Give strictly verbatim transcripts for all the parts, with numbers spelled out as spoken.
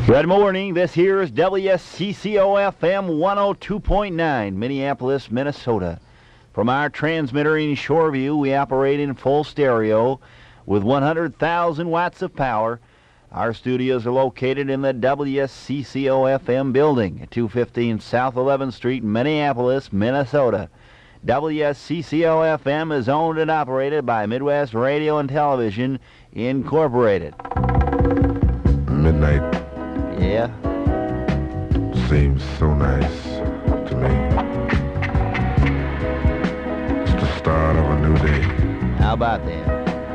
Good morning. This here is W C C O F M one oh two point nine, Minneapolis, Minnesota. From our transmitter in Shoreview, we operate in full stereo with one hundred thousand watts of power. Our studios are located in the W C C O F M building at two fifteen South eleventh Street, Minneapolis, Minnesota. W C C O F M is owned and operated by Midwest Radio and Television, Incorporated. Midnight. Yeah. Seems so nice to me. It's the start of a new day. How about that?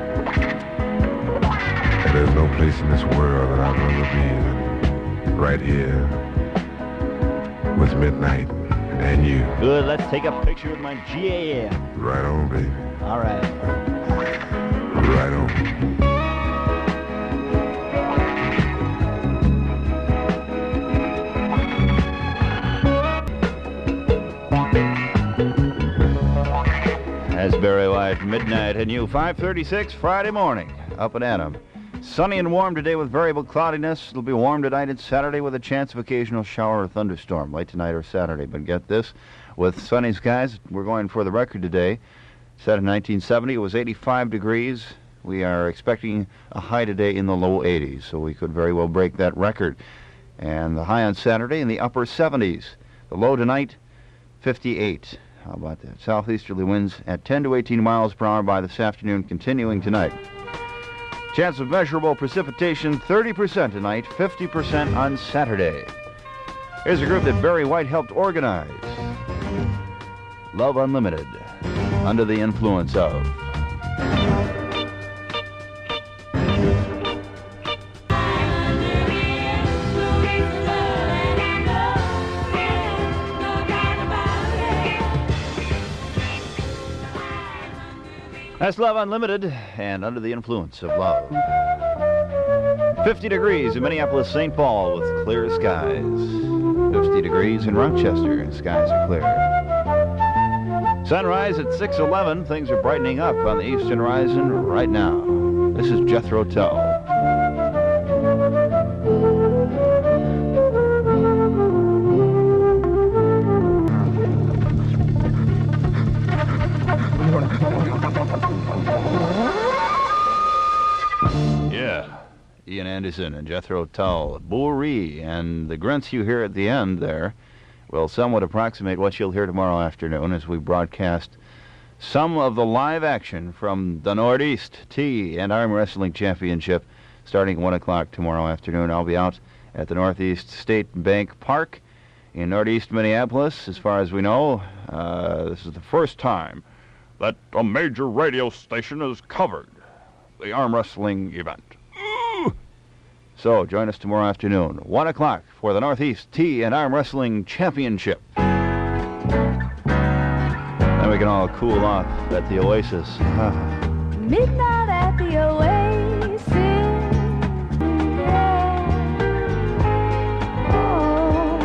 There's no place in this world that I'd rather be than right here with midnight and you. Good, let's take a picture with my G A M. Right on, baby. All right. Right on. That's Barry White, Midnight and You, five thirty-six Friday morning, up and at 'em. Sunny and warm today with variable cloudiness. It'll be warm tonight and Saturday with a chance of occasional shower or thunderstorm late tonight or Saturday. But get this, with sunny skies, we're going for the record today. Set in nineteen seventy, it was eighty-five degrees. We are expecting a high today in the low eighties, so we could very well break that record. And the high on Saturday in the upper seventies. The low tonight, fifty-eight. How about that? Southeasterly winds at ten to eighteen miles per hour by this afternoon, continuing tonight. Chance of measurable precipitation, thirty percent tonight, fifty percent on Saturday. Here's a group that Barry White helped organize. Love Unlimited, Under the Influence of. That's Love Unlimited and Under the Influence of Love. fifty degrees in Minneapolis, Saint Paul with clear skies. fifty degrees in Rochester, skies are clear. Sunrise at six eleven, things are brightening up on the eastern horizon right now. This is Jethro Tull. Yeah, Ian Anderson and Jethro Tull, Booree, and the grunts you hear at the end there will somewhat approximate what you'll hear tomorrow afternoon as we broadcast some of the live action from the Northeast Tea and Arm Wrestling Championship starting at one o'clock tomorrow afternoon. I'll be out at the Northeast State Bank Park in Northeast Minneapolis. As far as we know, uh, this is the first time that a major radio station has covered the arm wrestling event. Ooh. So join us tomorrow afternoon, one o'clock, for the Northeast Tea and Arm Wrestling Championship. Then we can all cool off at the Oasis. Midnight at the Oasis. Yeah. Oh,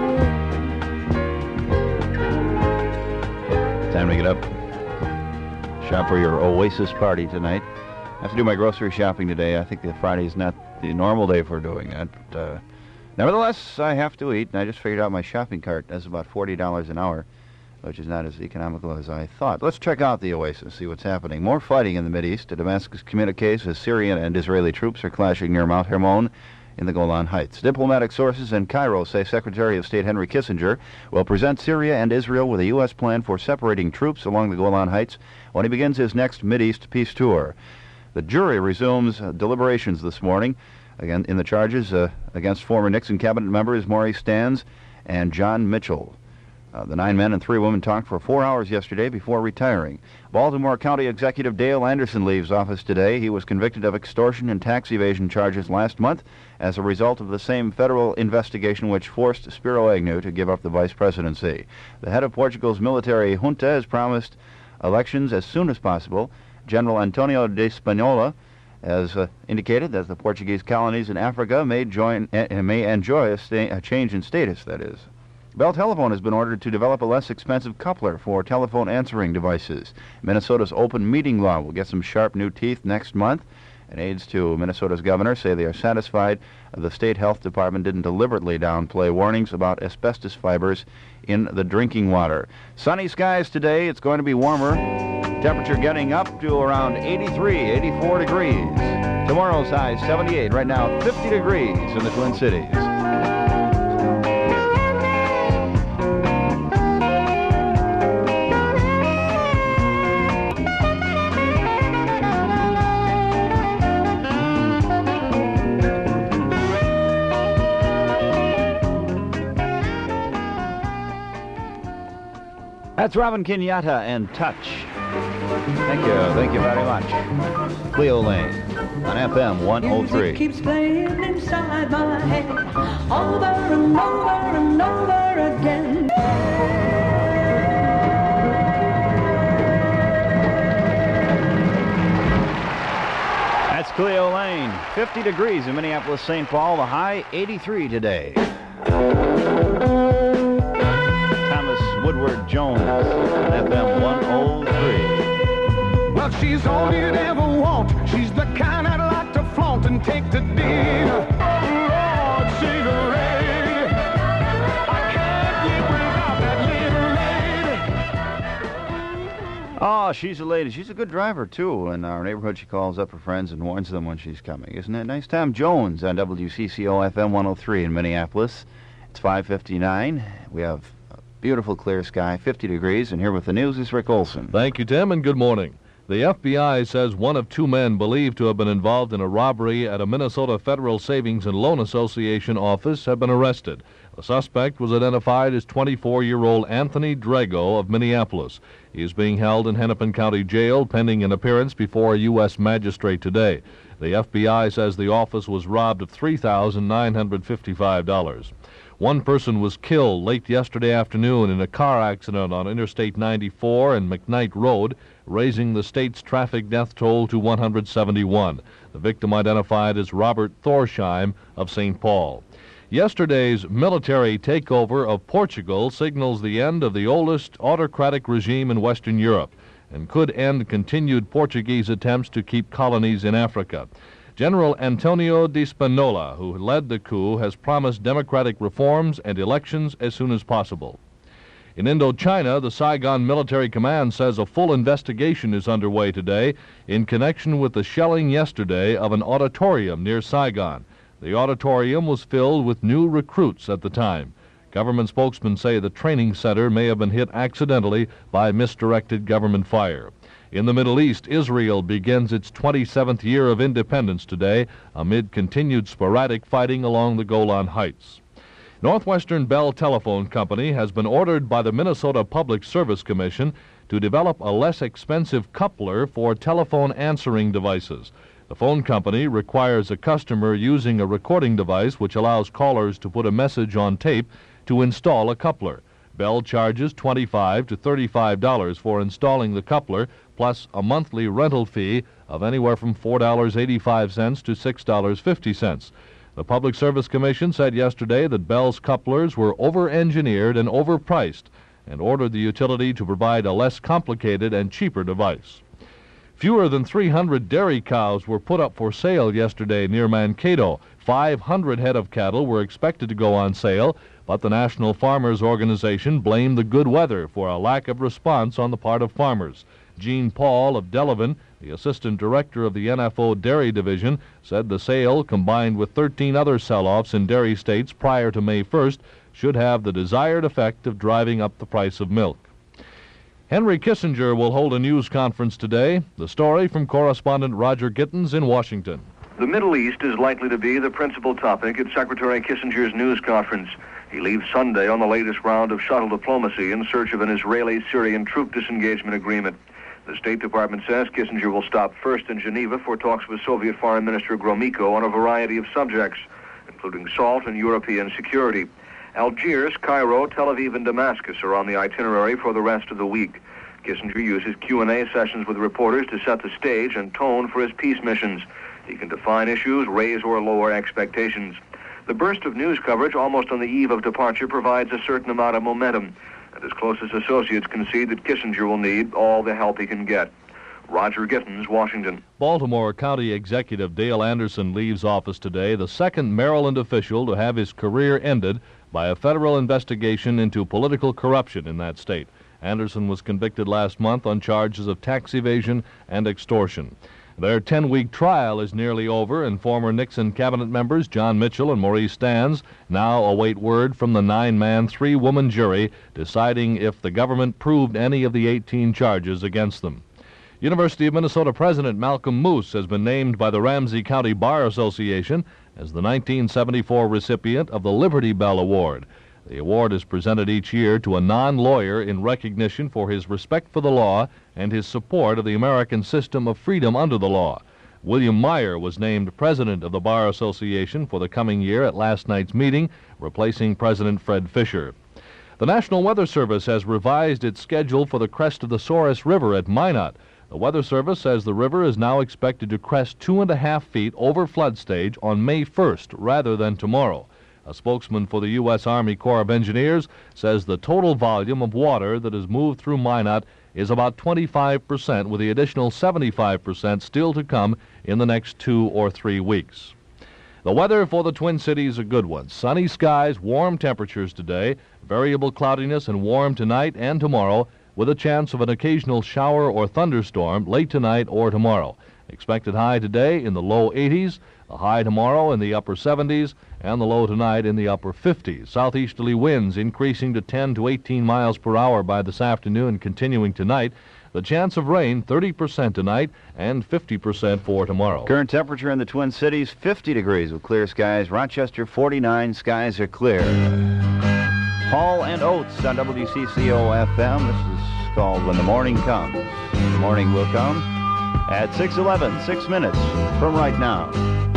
yeah. Time to get up. Shop for your Oasis party tonight. I have to do my grocery shopping today. I think that Friday is not the normal day for doing that. But, uh, nevertheless, I have to eat, and I just figured out my shopping cart. That's about forty dollars an hour, which is not as economical as I thought. Let's check out the Oasis, see what's happening. More fighting in the Mideast. A Damascus communiques as Syrian and Israeli troops are clashing near Mount Hermon in the Golan Heights. Diplomatic sources in Cairo say Secretary of State Henry Kissinger will present Syria and Israel with a U S plan for separating troops along the Golan Heights when he begins his next Mideast peace tour. The jury resumes uh, deliberations this morning again in the charges uh, against former Nixon cabinet members Maurice Stans and John Mitchell. Uh, the nine men and three women talked for four hours yesterday before retiring. Baltimore County Executive Dale Anderson leaves office today. He was convicted of extortion and tax evasion charges last month as a result of the same federal investigation which forced Spiro Agnew to give up the vice presidency. The head of Portugal's military junta has promised elections as soon as possible. General Antonio de Spagnola has uh, indicated that the Portuguese colonies in Africa may join uh, may enjoy a, sta- a change in status, that is. Bell Telephone has been ordered to develop a less expensive coupler for telephone answering devices. Minnesota's open meeting law will get some sharp new teeth next month And aides to Minnesota's governor say they are satisfied the state health department didn't deliberately downplay warnings about asbestos fibers in the drinking water. Sunny skies today. It's going to be warmer. Temperature getting up to around eighty-three, eighty-four degrees. Tomorrow's high seventy-eight. Right now, fifty degrees in the Twin Cities. That's Robin Kenyatta and Touch. Thank you. Thank you very much. Cleo Lane on F M one oh three. Music keeps playing inside my head over and over and over again. That's Cleo Lane. fifty degrees in Minneapolis, Saint Paul. The high eighty-three today. Woodward Jones, F M one oh three. Well, she's all you'd ever want. She's the kind I'd like to flaunt and take to dinner. Oh, Lord, she's a lady. I can't live without that little lady. Oh, she's a lady. She's a good driver, too. In our neighborhood, she calls up her friends and warns them when she's coming. Isn't it nice? Tom Jones on W C C O F M one oh three in Minneapolis. It's five fifty-nine. We have beautiful clear sky, fifty degrees, and here with the news is Rick Olson. Thank you, Tim, and good morning. The F B I says one of two men believed to have been involved in a robbery at a Minnesota Federal Savings and Loan Association office have been arrested. The suspect was identified as twenty-four-year-old Anthony Drago of Minneapolis. He is being held in Hennepin County Jail pending an appearance before a U S magistrate today. The F B I says the office was robbed of three thousand nine hundred fifty-five dollars. One person was killed late yesterday afternoon in a car accident on Interstate ninety-four and McKnight Road, raising the state's traffic death toll to one hundred seventy-one. The victim identified as Robert Thorsheim of Saint Paul. Yesterday's military takeover of Portugal signals the end of the oldest autocratic regime in Western Europe and could end continued Portuguese attempts to keep colonies in Africa. General Antonio de Spinola, who led the coup, has promised democratic reforms and elections as soon as possible. In Indochina, the Saigon Military Command says a full investigation is underway today in connection with the shelling yesterday of an auditorium near Saigon. The auditorium was filled with new recruits at the time. Government spokesmen say the training center may have been hit accidentally by misdirected government fire. In the Middle East, Israel begins its twenty-seventh year of independence today amid continued sporadic fighting along the Golan Heights. Northwestern Bell Telephone Company has been ordered by the Minnesota Public Service Commission to develop a less expensive coupler for telephone answering devices. The phone company requires a customer using a recording device which allows callers to put a message on tape to install a coupler. Bell charges twenty-five to thirty-five dollars for installing the coupler, plus a monthly rental fee of anywhere from four dollars and eighty-five cents to six dollars and fifty cents. The Public Service Commission said yesterday that Bell's couplers were over-engineered and overpriced and ordered the utility to provide a less complicated and cheaper device. Fewer than three hundred dairy cows were put up for sale yesterday near Mankato. five hundred head of cattle were expected to go on sale, but the National Farmers Organization blamed the good weather for a lack of response on the part of farmers. Gene Paul of Delavan, the assistant director of the N F O Dairy Division, said the sale, combined with thirteen other sell-offs in dairy states prior to May first, should have the desired effect of driving up the price of milk. Henry Kissinger will hold a news conference today. The story from correspondent Roger Gittins in Washington. The Middle East is likely to be the principal topic at Secretary Kissinger's news conference. He leaves Sunday on the latest round of shuttle diplomacy in search of an Israeli-Syrian troop disengagement agreement. The State Department says Kissinger will stop first in Geneva for talks with Soviet Foreign Minister Gromyko on a variety of subjects, including salt and European security. Algiers, Cairo, Tel Aviv, and Damascus are on the itinerary for the rest of the week. Kissinger uses Q and A sessions with reporters to set the stage and tone for his peace missions. He can define issues, raise or lower expectations. The burst of news coverage almost on the eve of departure provides a certain amount of momentum, and his closest associates concede that Kissinger will need all the help he can get. Roger Gittins, Washington. Baltimore County Executive Dale Anderson leaves office today, the second Maryland official to have his career ended by a federal investigation into political corruption in that state. Anderson was convicted last month on charges of tax evasion and extortion. Their ten-week trial is nearly over, and former Nixon cabinet members John Mitchell and Maurice Stans now await word from the nine-man, three-woman jury deciding if the government proved any of the eighteen charges against them. University of Minnesota President Malcolm Moose has been named by the Ramsey County Bar Association as the nineteen seventy-four recipient of the Liberty Bell Award. The award is presented each year to a non-lawyer in recognition for his respect for the law and his support of the American system of freedom under the law. William Meyer was named president of the Bar Association for the coming year at last night's meeting, replacing President Fred Fisher. The National Weather Service has revised its schedule for the crest of the Souris River at Minot. The Weather Service says the river is now expected to crest two and a half feet over flood stage on May first rather than tomorrow. A spokesman for the U S Army Corps of Engineers says the total volume of water that has moved through Minot is about twenty-five percent, with the additional seventy-five percent still to come in the next two or three weeks. The weather for the Twin Cities a good one. Sunny skies, warm temperatures today, variable cloudiness and warm tonight and tomorrow, with a chance of an occasional shower or thunderstorm late tonight or tomorrow. Expected high today in the low eighties, a high tomorrow in the upper seventies, and the low tonight in the upper fifties. Southeasterly winds increasing to ten to eighteen miles per hour by this afternoon, continuing tonight. The chance of rain, thirty percent tonight and fifty percent for tomorrow. Current temperature in the Twin Cities, fifty degrees with clear skies. Rochester, forty-nine, skies are clear. Hall and Oates on W C C O F M. This is called When the Morning Comes. The morning will come at six eleven, six minutes from right now.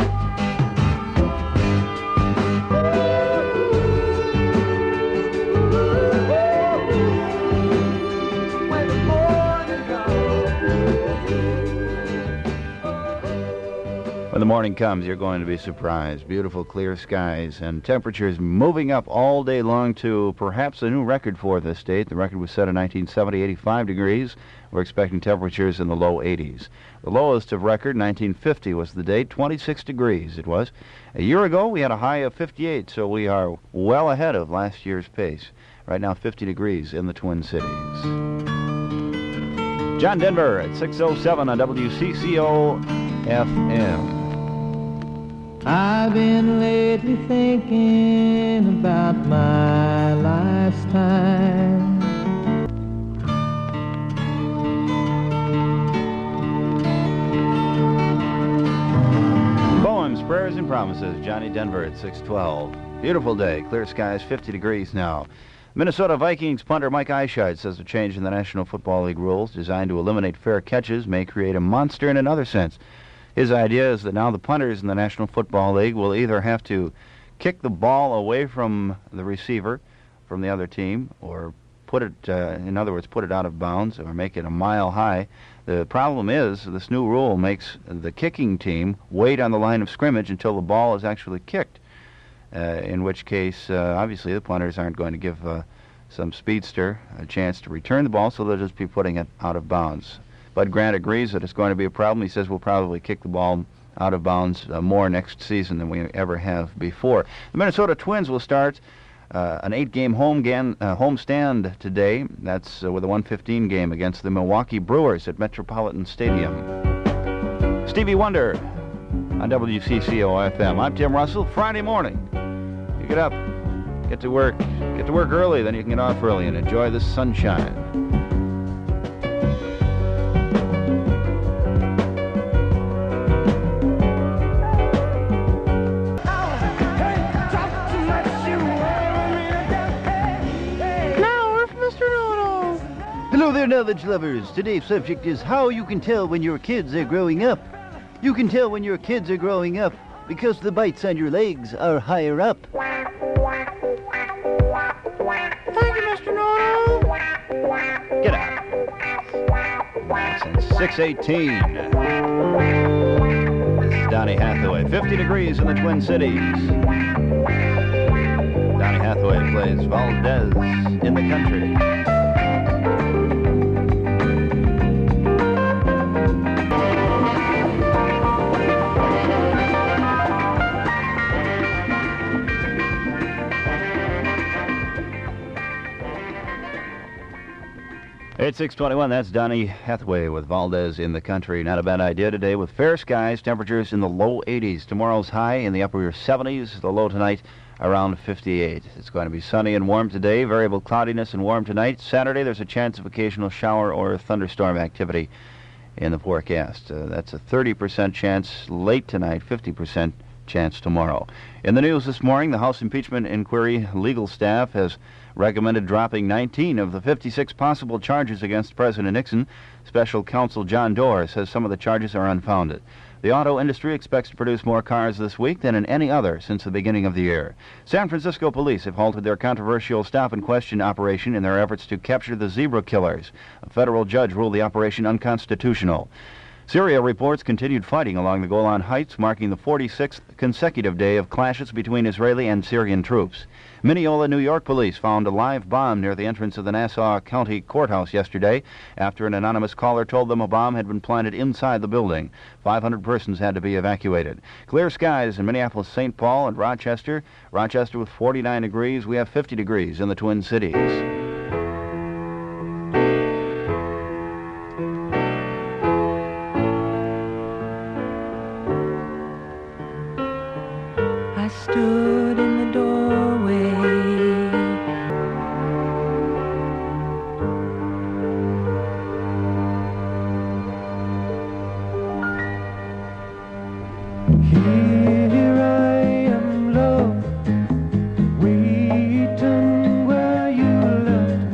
When the morning comes, you're going to be surprised. Beautiful, clear skies and temperatures moving up all day long to perhaps a new record for the state. The record was set in nineteen seventy, eighty-five degrees. We're expecting temperatures in the low eighties. The lowest of record, nineteen fifty, was the date, twenty-six degrees it was. A year ago, we had a high of fifty-eight, so we are well ahead of last year's pace. Right now, fifty degrees in the Twin Cities. John Denver at six oh seven on W C C O F M. I've been lately thinking about my lifetime. Poems, prayers, and promises. Johnny Denver at six twelve. Beautiful day, clear skies, fifty degrees now. Minnesota Vikings punter Mike Eichheit says a change in the National Football League rules designed to eliminate fair catches may create a monster in another sense. His idea is that now the punters in the National Football League will either have to kick the ball away from the receiver, from the other team, or put it, uh, in other words, put it out of bounds or make it a mile high. The problem is this new rule makes the kicking team wait on the line of scrimmage until the ball is actually kicked, uh, in which case, uh, obviously, the punters aren't going to give uh, some speedster a chance to return the ball, so they'll just be putting it out of bounds. Bud Grant agrees that it's going to be a problem. He says we'll probably kick the ball out of bounds uh, more next season than we ever have before. The Minnesota Twins will start uh, an eight-game home gan- uh, homestand today. That's uh, with a one fifteen game against the Milwaukee Brewers at Metropolitan Stadium. Stevie Wonder on W C C O F M. I'm Tim Russell. Friday morning, you get up, get to work, get to work early, then you can get off early and enjoy the sunshine. Hello there, knowledge lovers. Today's subject is how you can tell when your kids are growing up. You can tell when your kids are growing up because the bites on your legs are higher up. Thank you, Mister Nono. Get out. Since six eighteen. This is Donny Hathaway. fifty degrees in the Twin Cities. Donny Hathaway plays Valdez in the Country. It's six twenty-one. That's Donnie Hathaway with Valdez in the Country. Not a bad idea today with fair skies, temperatures in the low eighties. Tomorrow's high in the upper seventies. The low tonight around fifty-eight. It's going to be sunny and warm today. Variable cloudiness and warm tonight. Saturday, there's a chance of occasional shower or thunderstorm activity in the forecast. Uh, that's a thirty percent chance late tonight, fifty percent chance tomorrow. In the news this morning, the House impeachment inquiry legal staff has recommended dropping nineteen of the fifty-six possible charges against President Nixon. Special counsel John Doerr says some of the charges are unfounded. The auto industry expects to produce more cars this week than in any other since the beginning of the year. San Francisco police have halted their controversial stop-and-question operation in their efforts to capture the zebra killers. A federal judge ruled the operation unconstitutional. Syria reports continued fighting along the Golan Heights, marking the forty-sixth consecutive day of clashes between Israeli and Syrian troops. Mineola, New York police found a live bomb near the entrance of the Nassau County Courthouse yesterday after an anonymous caller told them a bomb had been planted inside the building. five hundred persons had to be evacuated. Clear skies in Minneapolis, Saint Paul, and Rochester. Rochester with forty-nine degrees. We have fifty degrees in the Twin Cities. I stood in the doorway. Here I am, love, waiting where you left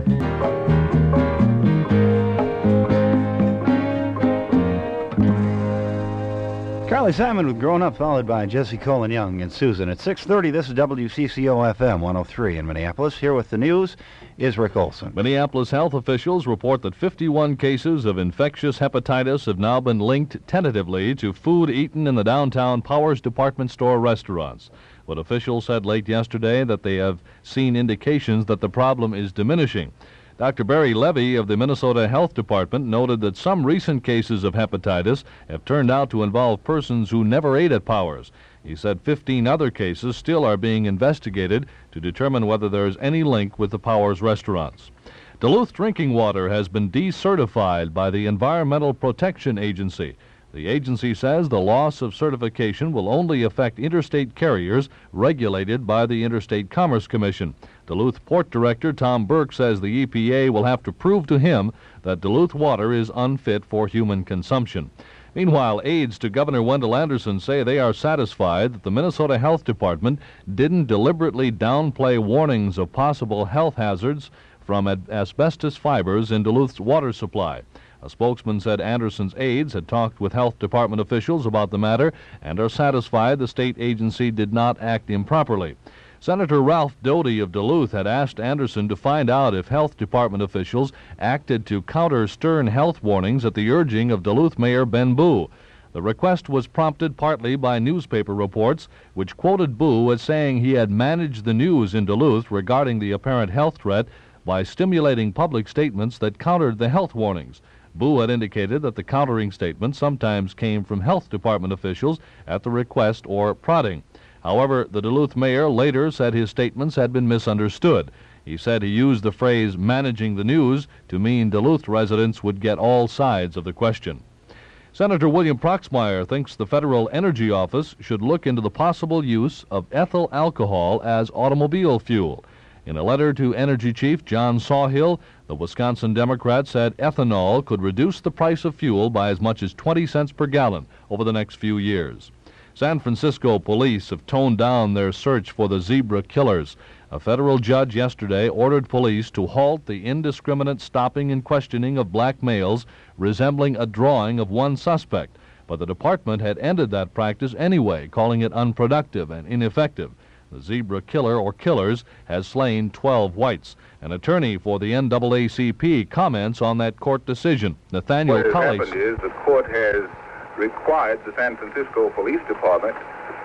me. Carly Simon with Grown Up, followed by Jesse Cole and Young and Susan. At six thirty, this is W C C O F M one oh three in Minneapolis. Here with the news is Rick Olson. Minneapolis health officials report that fifty-one cases of infectious hepatitis have now been linked tentatively to food eaten in the downtown Powers department store restaurants. But officials said late yesterday that they have seen indications that the problem is diminishing. Doctor Barry Levy of the Minnesota Health Department noted that some recent cases of hepatitis have turned out to involve persons who never ate at Powers. He said fifteen other cases still are being investigated to determine whether there is any link with the Powers restaurants. Duluth drinking water has been decertified by the Environmental Protection Agency. The agency says the loss of certification will only affect interstate carriers regulated by the Interstate Commerce Commission. Duluth Port Director Tom Burke says the E P A will have to prove to him that Duluth water is unfit for human consumption. Meanwhile, aides to Governor Wendell Anderson say they are satisfied that the Minnesota Health Department didn't deliberately downplay warnings of possible health hazards from asbestos fibers in Duluth's water supply. A spokesman said Anderson's aides had talked with health department officials about the matter and are satisfied the state agency did not act improperly. Senator Ralph Doty of Duluth had asked Anderson to find out if health department officials acted to counter stern health warnings at the urging of Duluth Mayor Ben Boo. The request was prompted partly by newspaper reports, which quoted Boo as saying he had managed the news in Duluth regarding the apparent health threat by stimulating public statements that countered the health warnings. Boo had indicated that the countering statements sometimes came from health department officials at the request or prodding. However, the Duluth mayor later said his statements had been misunderstood. He said he used the phrase managing the news to mean Duluth residents would get all sides of the question. Senator William Proxmire thinks the Federal Energy Office should look into the possible use of ethyl alcohol as automobile fuel. In a letter to Energy Chief John Sawhill, the Wisconsin Democrat said ethanol could reduce the price of fuel by as much as twenty cents per gallon over the next few years. San Francisco police have toned down their search for the zebra killers. A federal judge yesterday ordered police to halt the indiscriminate stopping and questioning of black males resembling a drawing of one suspect. But the department had ended that practice anyway, calling it unproductive and ineffective. The zebra killer or killers has slain twelve whites. An attorney for the N double A C P comments on that court decision. Nathaniel What has Colley. happened is the court has required the San Francisco Police Department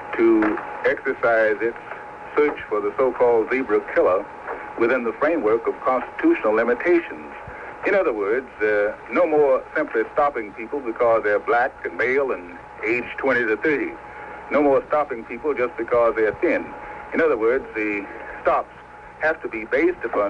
to exercise its search for the so-called zebra killer within the framework of constitutional limitations. In other words, uh, no more simply stopping people because they're black and male and aged twenty to thirty. No more stopping people just because they're thin. In other words, the stops have to be based upon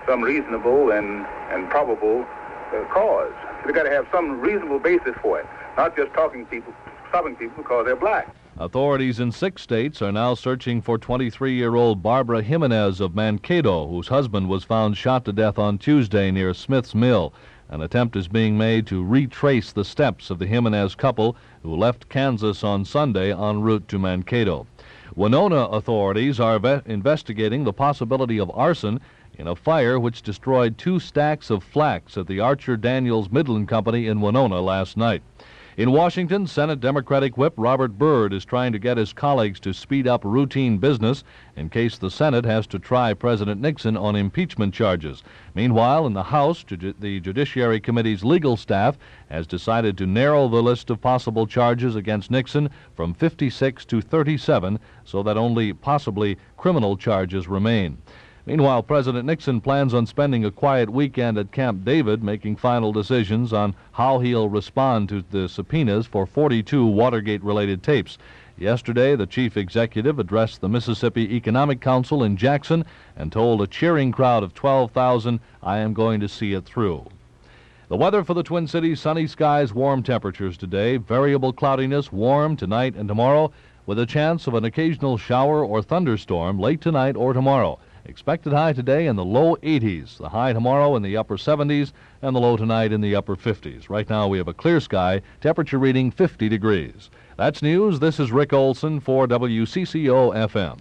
some reasonable and, and probable uh, cause. They've got to have some reasonable basis for it, not just talking people, stopping people because they're black. Authorities in six states are now searching for twenty-three-year-old Barbara Jimenez of Mankato, whose husband was found shot to death on Tuesday near Smith's Mill. An attempt is being made to retrace the steps of the Jimenez couple who left Kansas on Sunday en route to Mankato. Winona authorities are ve- investigating the possibility of arson in a fire which destroyed two stacks of flax at the Archer Daniels Midland Company in Winona last night. In Washington, Senate Democratic Whip Robert Byrd is trying to get his colleagues to speed up routine business in case the Senate has to try President Nixon on impeachment charges. Meanwhile, in the House, ju- the Judiciary Committee's legal staff has decided to narrow the list of possible charges against Nixon from fifty-six to thirty-seven so that only possibly criminal charges remain. Meanwhile, President Nixon plans on spending a quiet weekend at Camp David, making final decisions on how he'll respond to the subpoenas for forty-two Watergate-related tapes. Yesterday, the chief executive addressed the Mississippi Economic Council in Jackson and told a cheering crowd of twelve thousand, "I am going to see it through." The weather for the Twin Cities: sunny skies, warm temperatures today, variable cloudiness, warm tonight and tomorrow, with a chance of an occasional shower or thunderstorm late tonight or tomorrow. Expected high today in the low eighties, the high tomorrow in the upper seventies, and the low tonight in the upper fifties. Right now we have a clear sky, temperature reading fifty degrees. That's news. This is Rick Olson for W C C O F M.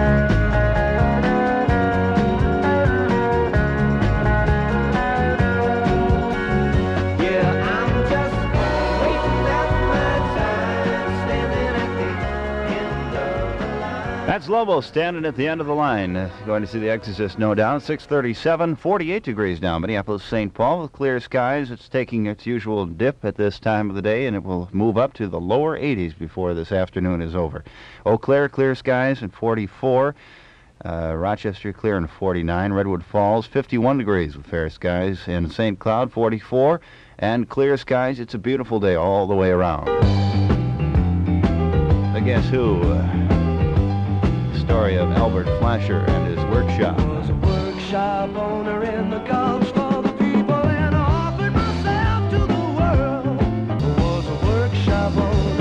That's Lobo standing at the end of the line. Uh, going to see The Exorcist, no doubt. six thirty-seven, forty-eight degrees now. Minneapolis, Saint Paul, with clear skies. It's taking its usual dip at this time of the day, and it will move up to the lower eighties before this afternoon is over. Eau Claire, clear skies at forty-four. Uh, Rochester, clear and forty-nine. Redwood Falls, fifty-one degrees with fair skies. In Saint Cloud, forty-four. And clear skies. It's a beautiful day all the way around. The Guess Who? Uh, story of Albert Flasher and his workshop. I was a workshop owner in the Gulch for the people, and I offered myself to the world. I was a workshop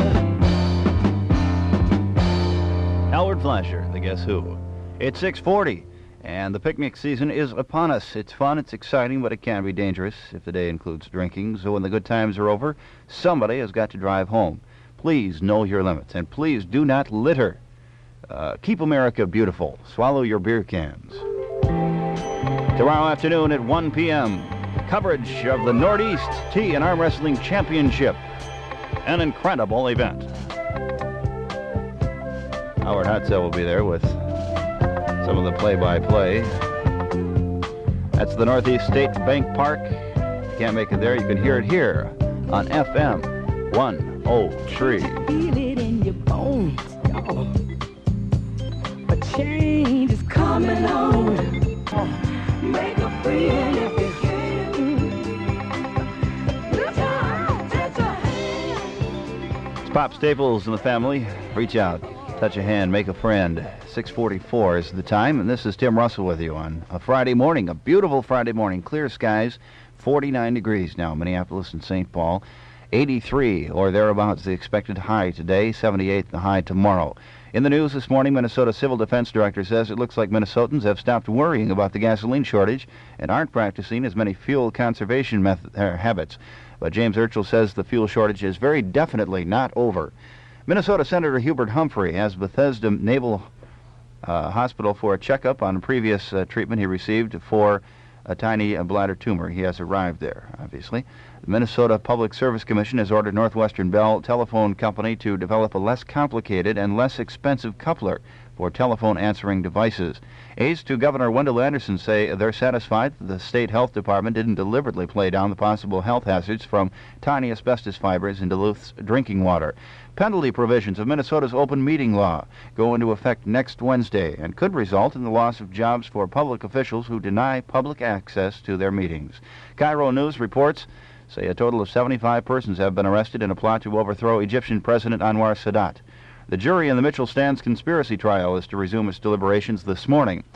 owner. Albert Flasher, the Guess Who. It's six forty, and the picnic season is upon us. It's fun, it's exciting, but it can be dangerous if the day includes drinking. So when the good times are over, somebody has got to drive home. Please know your limits, and please do not litter. Uh, keep America beautiful. Swallow your beer cans. Tomorrow afternoon at one p.m., coverage of the Northeast Tea and Arm Wrestling Championship. An incredible event. Howard Hutzel will be there with some of the play-by-play. That's the Northeast State Bank Park. If you can't make it there, you can hear it here on F M one oh three. Feel it in your bones, dog. A change is coming on. Make a friend if you can. Reach out, touch a hand. It's Pop Staples and the family. Reach out, touch a hand, make a friend. six forty-four is the time, and this is Tim Russell with you on a Friday morning, a beautiful Friday morning. Clear skies, forty-nine degrees now, Minneapolis and Saint Paul. eighty-three or thereabouts the expected high today, seventy-eight the high tomorrow. In the news this morning, Minnesota Civil Defense Director says it looks like Minnesotans have stopped worrying about the gasoline shortage and aren't practicing as many fuel conservation method, uh, habits. But James Urchel says the fuel shortage is very definitely not over. Minnesota Senator Hubert Humphrey has Bethesda Naval uh, Hospital for a checkup on previous uh, treatment he received for a tiny uh, bladder tumor. He has arrived there, obviously. The Minnesota Public Service Commission has ordered Northwestern Bell Telephone Company to develop a less complicated and less expensive coupler for telephone answering devices. Aides to Governor Wendell Anderson say they're satisfied that the state health department didn't deliberately play down the possible health hazards from tiny asbestos fibers in Duluth's drinking water. Penalty provisions of Minnesota's open meeting law go into effect next Wednesday and could result in the loss of jobs for public officials who deny public access to their meetings. Cairo News reports say a total of seventy-five persons have been arrested in a plot to overthrow Egyptian President Anwar Sadat. The jury in the Mitchell Stands conspiracy trial is to resume its deliberations this morning.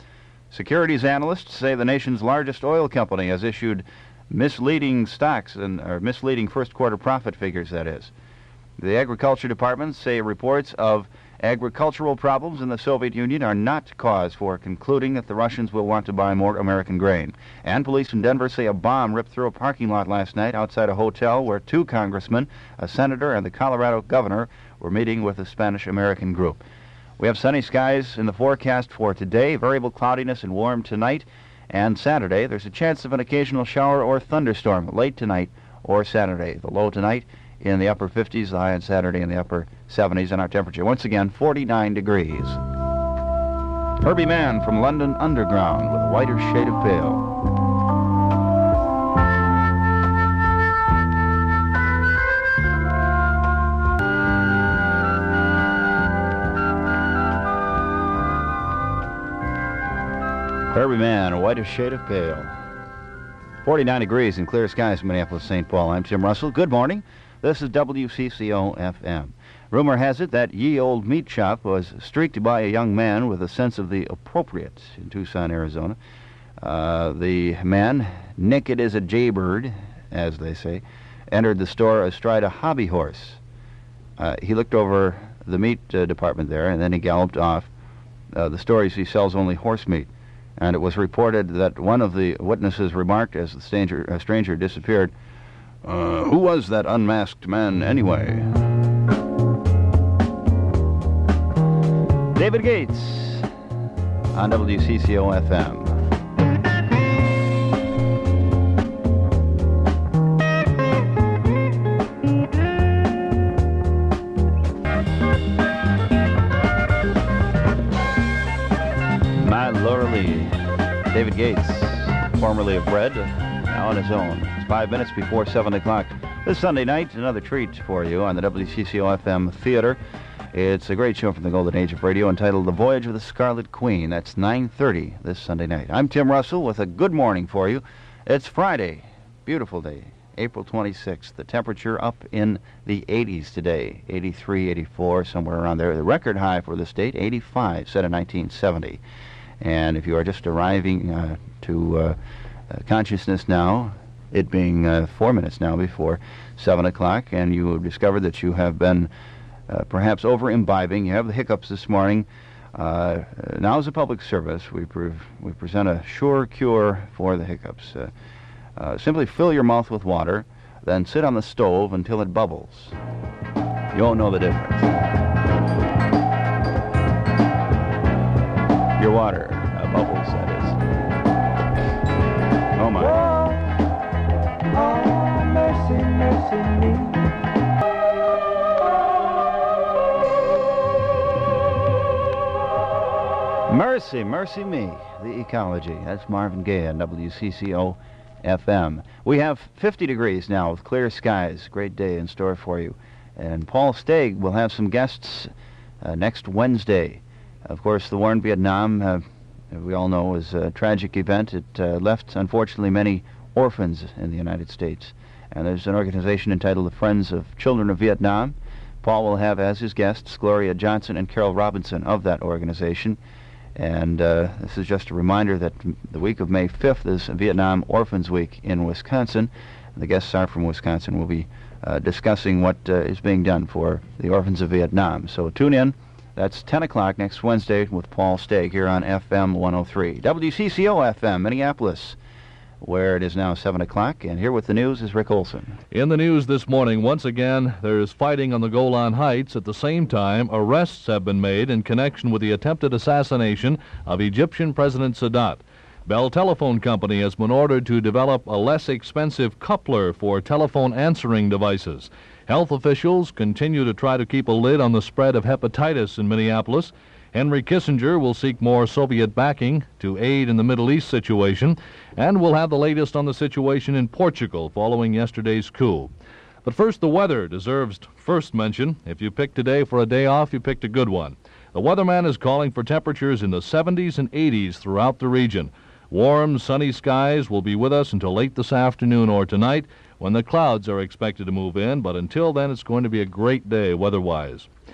Securities analysts say the nation's largest oil company has issued misleading stocks and or misleading first quarter profit figures, that is. The Agriculture departments say reports of agricultural problems in the Soviet Union are not cause for concluding that the Russians will want to buy more American grain. And police in Denver say a bomb ripped through a parking lot last night outside a hotel where two congressmen, a senator, and the Colorado governor were meeting with a Spanish-American group. We have sunny skies in the forecast for today, variable cloudiness and warm tonight, and Saturday. There's a chance of an occasional shower or thunderstorm late tonight or Saturday. The low tonight in the upper fifties, the high on Saturday in the upper seventies, and our temperature once again forty-nine degrees. Herbie Mann from London Underground with a whiter shade of pale. Herbie Mann, a whiter shade of pale. forty-nine degrees and clear skies in Minneapolis, Saint Paul. I'm Tim Russell. Good morning. This is W C C O F M. Rumor has it that Ye Old Meat Shop was streaked by a young man with a sense of the appropriate in Tucson, Arizona. Uh, the man, naked as a jaybird, as they say, entered the store astride a hobby horse. Uh, he looked over the meat uh, department there, and then he galloped off. Uh, the store, you see, sells only horse meat. And it was reported that one of the witnesses remarked as the stranger, uh, stranger disappeared, uh, who was that unmasked man anyway? David Gates on W C C O F M. My Laura Lee. David Gates, formerly of Bread, now on his own. It's five minutes before seven o'clock. This Sunday night, another treat for you on the W C C O F M Theater. It's a great show from the golden age of radio entitled The Voyage of the Scarlet Queen. That's nine thirty this Sunday night. I'm Tim Russell with a good morning for you. It's Friday, beautiful day, April twenty-sixth. The temperature up in the eighties today, eighty-three, eighty-four, somewhere around there. The record high for this date, eighty-five, set in nineteen seventy. And if you are just arriving uh, to uh, uh, consciousness now, it being uh, four minutes now before seven o'clock, and you have discovered that you have been uh, perhaps over-imbibing, you have the hiccups this morning, uh, now as a public service, we, pre- we present a sure cure for the hiccups. Uh, uh, simply fill your mouth with water, then sit on the stove until it bubbles. You won't know the difference. Your water, uh, bubbles, that is. Oh, my. Oh, mercy, mercy me. Mercy, mercy me, the ecology. That's Marvin Gaye on W C C O F M. We have fifty degrees now with clear skies. Great day in store for you. And Paul Stagg will have some guests uh, next Wednesday. Of course, the war in Vietnam, uh, we all know, is a tragic event. It uh, left, unfortunately, many orphans in the United States. And there's an organization entitled the Friends of Children of Vietnam. Paul will have as his guests Gloria Johnson and Carol Robinson of that organization. And uh, this is just a reminder that the week of May fifth is Vietnam Orphans Week in Wisconsin. The guests are from Wisconsin. We'll be uh, discussing what uh, is being done for the orphans of Vietnam. So tune in. That's ten o'clock next Wednesday with Paul Stagg here on F M one oh three. W C C O F M, Minneapolis, where it is now seven o'clock. And here with the news is Rick Olson. In the news this morning, once again, there is fighting on the Golan Heights. At the same time, arrests have been made in connection with the attempted assassination of Egyptian President Sadat. Bell Telephone Company has been ordered to develop a less expensive coupler for telephone answering devices. Health officials continue to try to keep a lid on the spread of hepatitis in Minneapolis. Henry Kissinger will seek more Soviet backing to aid in the Middle East situation, and we'll have the latest on the situation in Portugal following yesterday's coup. But first, the weather deserves first mention. If you picked today for a day off, you picked a good one. The weatherman is calling for temperatures in the seventies and eighties throughout the region. Warm, sunny skies will be with us until late this afternoon or tonight, when the clouds are expected to move in, but until then it's going to be a great day weather-wise.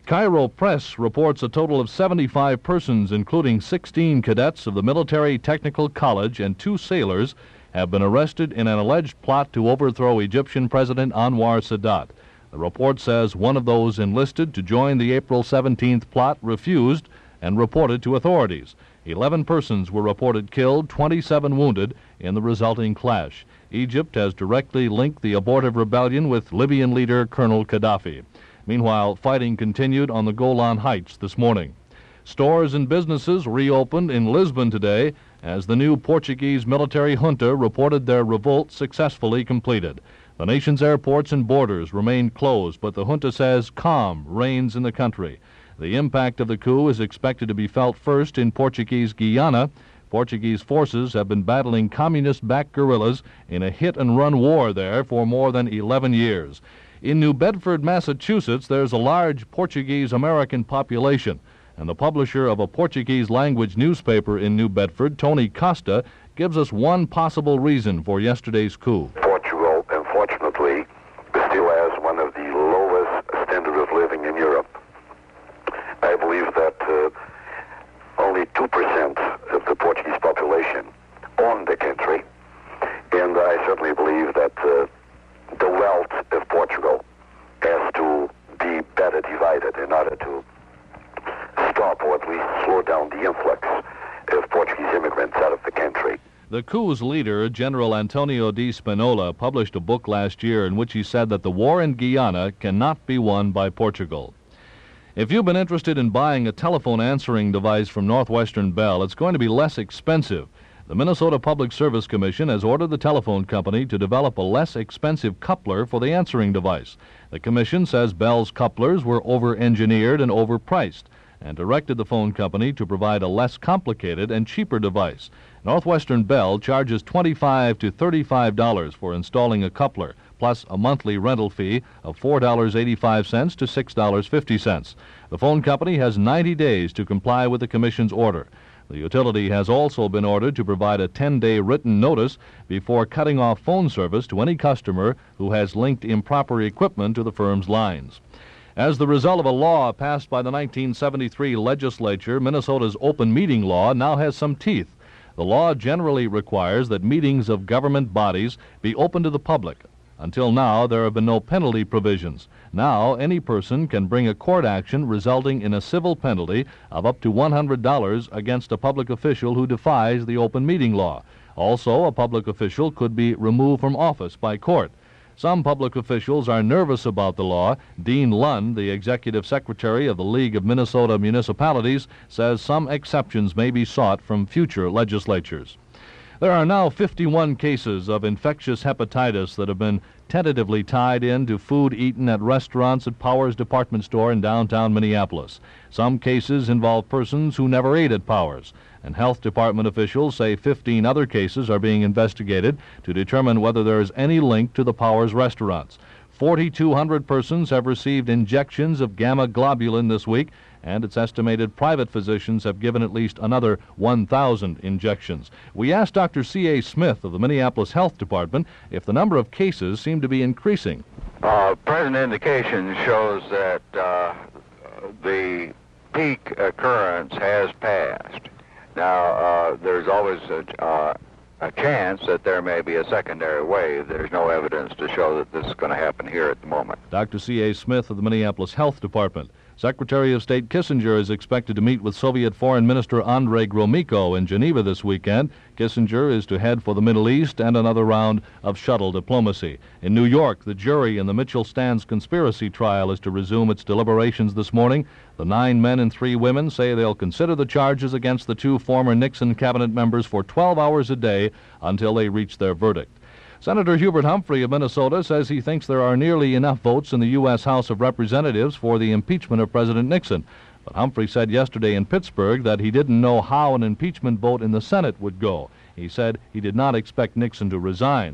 Cairo Press reports a total of seventy-five persons, including sixteen cadets of the Military Technical College and two sailors, have been arrested in an alleged plot to overthrow Egyptian President Anwar Sadat. The report says one of those enlisted to join the April seventeenth plot refused and reported to authorities. Eleven persons were reported killed, twenty-seven wounded in the resulting clash. Egypt has directly linked the abortive rebellion with Libyan leader Colonel Gaddafi. Meanwhile, fighting continued on the Golan Heights this morning. Stores and businesses reopened in Lisbon today as the new Portuguese military junta reported their revolt successfully completed. The nation's airports and borders remain closed, but the junta says calm reigns in the country. The impact of the coup is expected to be felt first in Portuguese Guiana. Portuguese forces have been battling communist-backed guerrillas in a hit-and-run war there for more than eleven years. In New Bedford, Massachusetts, there's a large Portuguese-American population, and the publisher of a Portuguese-language newspaper in New Bedford, Tony Costa, gives us one possible reason for yesterday's coup. Portugal, unfortunately, still has one of the lowest standard of living in Europe. I believe that uh, only two percent of the Portuguese population own the country, and I certainly believe that uh, the wealth of Portugal has to be better divided in order to stop or at least slow down the influx of Portuguese immigrants out of the country. The coup's leader, General Antonio Di Spinola, published a book last year in which he said that the war in Guyana cannot be won by Portugal. If you've been interested in buying a telephone answering device from Northwestern Bell, it's going to be less expensive. The Minnesota Public Service Commission has ordered the telephone company to develop a less expensive coupler for the answering device. The commission says Bell's couplers were over-engineered and overpriced, and directed the phone company to provide a less complicated and cheaper device. Northwestern Bell charges twenty-five to thirty-five dollars for installing a coupler, plus a monthly rental fee of four dollars and eighty-five cents to six dollars and fifty cents. The phone company has ninety days to comply with the commission's order. The utility has also been ordered to provide a ten-day written notice before cutting off phone service to any customer who has linked improper equipment to the firm's lines. As the result of a law passed by the nineteen seventy-three legislature, Minnesota's open meeting law now has some teeth. The law generally requires that meetings of government bodies be open to the public. Until now, there have been no penalty provisions. Now, any person can bring a court action resulting in a civil penalty of up to one hundred dollars against a public official who defies the open meeting law. Also, a public official could be removed from office by court. Some public officials are nervous about the law. Dean Lund, the executive secretary of the League of Minnesota Municipalities, says some exceptions may be sought from future legislatures. There are now fifty-one cases of infectious hepatitis that have been tentatively tied in to food eaten at restaurants at Powers Department Store in downtown Minneapolis. Some cases involve persons who never ate at Powers, and health department officials say fifteen other cases are being investigated to determine whether there is any link to the Powers restaurants. forty-two hundred persons have received injections of gamma globulin this week, and it's estimated private physicians have given at least another one thousand injections. We asked Doctor C A Smith of the Minneapolis Health Department if the number of cases seem to be increasing. Uh, present indication shows that uh, the peak occurrence has passed. Now, uh, there's always a, uh, a chance that there may be a secondary wave. There's no evidence to show that this is going to happen here at the moment. Doctor C A Smith of the Minneapolis Health Department. Secretary of State Kissinger is expected to meet with Soviet Foreign Minister Andrei Gromyko in Geneva this weekend. Kissinger is to head for the Middle East and another round of shuttle diplomacy. In New York, the jury in the Mitchell-Stans conspiracy trial is to resume its deliberations this morning. The nine men and three women say they'll consider the charges against the two former Nixon cabinet members for twelve hours a day until they reach their verdict. Senator Hubert Humphrey of Minnesota says he thinks there are nearly enough votes in the U S House of Representatives for the impeachment of President Nixon. But Humphrey said yesterday in Pittsburgh that he didn't know how an impeachment vote in the Senate would go. He said he did not expect Nixon to resign.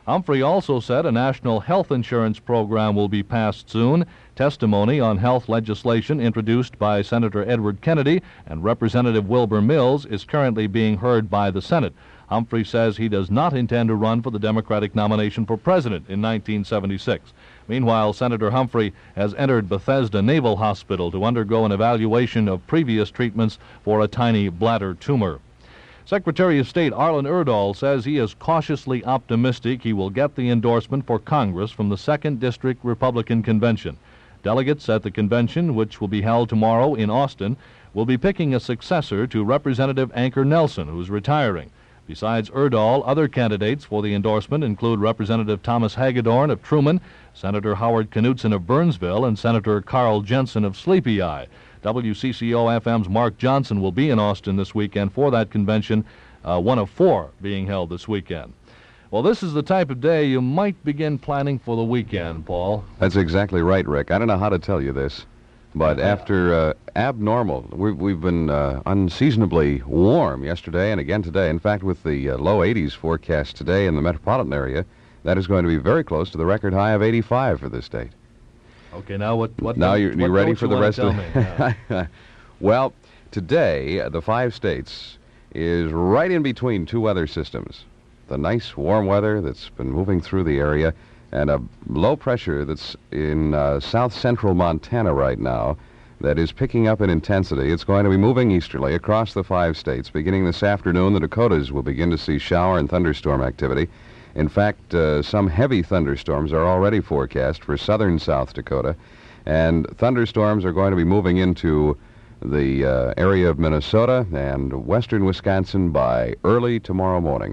Humphrey also said a national health insurance program will be passed soon. Testimony on health legislation introduced by Senator Edward Kennedy and Representative Wilbur Mills is currently being heard by the Senate. Humphrey says he does not intend to run for the Democratic nomination for president in nineteen seventy-six. Meanwhile, Senator Humphrey has entered Bethesda Naval Hospital to undergo an evaluation of previous treatments for a tiny bladder tumor. Secretary of State Arlen Erdahl says he is cautiously optimistic he will get the endorsement for Congress from the second District Republican Convention. Delegates at the convention, which will be held tomorrow in Austin, will be picking a successor to Representative Anker Nelson, who's retiring. Besides Erdahl, other candidates for the endorsement include Representative Thomas Hagedorn of Truman, Senator Howard Knutson of Burnsville, and Senator Carl Jensen of Sleepy Eye. W C C O F M's Mark Johnson will be in Austin this weekend for that convention, uh, one of four being held this weekend. Well, this is the type of day you might begin planning for the weekend, Paul. That's exactly right, Rick. I don't know how to tell you this, but after uh, abnormal, we've, we've been uh, unseasonably warm yesterday and again today. In fact, with the uh, low eighties forecast today in the metropolitan area, that is going to be very close to the record high of eighty-five for this date. Okay, now what? what now don't, you're, what you're ready don't for you the wanna rest tell of me? Yeah. Well, today, uh, the five states is right in between two weather systems. The nice warm weather that's been moving through the area and a low pressure that's in uh, south central Montana right now that is picking up in intensity. It's going to be moving easterly across the five states. Beginning this afternoon, the Dakotas will begin to see shower and thunderstorm activity. In fact, uh, some heavy thunderstorms are already forecast for southern South Dakota, and thunderstorms are going to be moving into the uh, area of Minnesota and western Wisconsin by early tomorrow morning.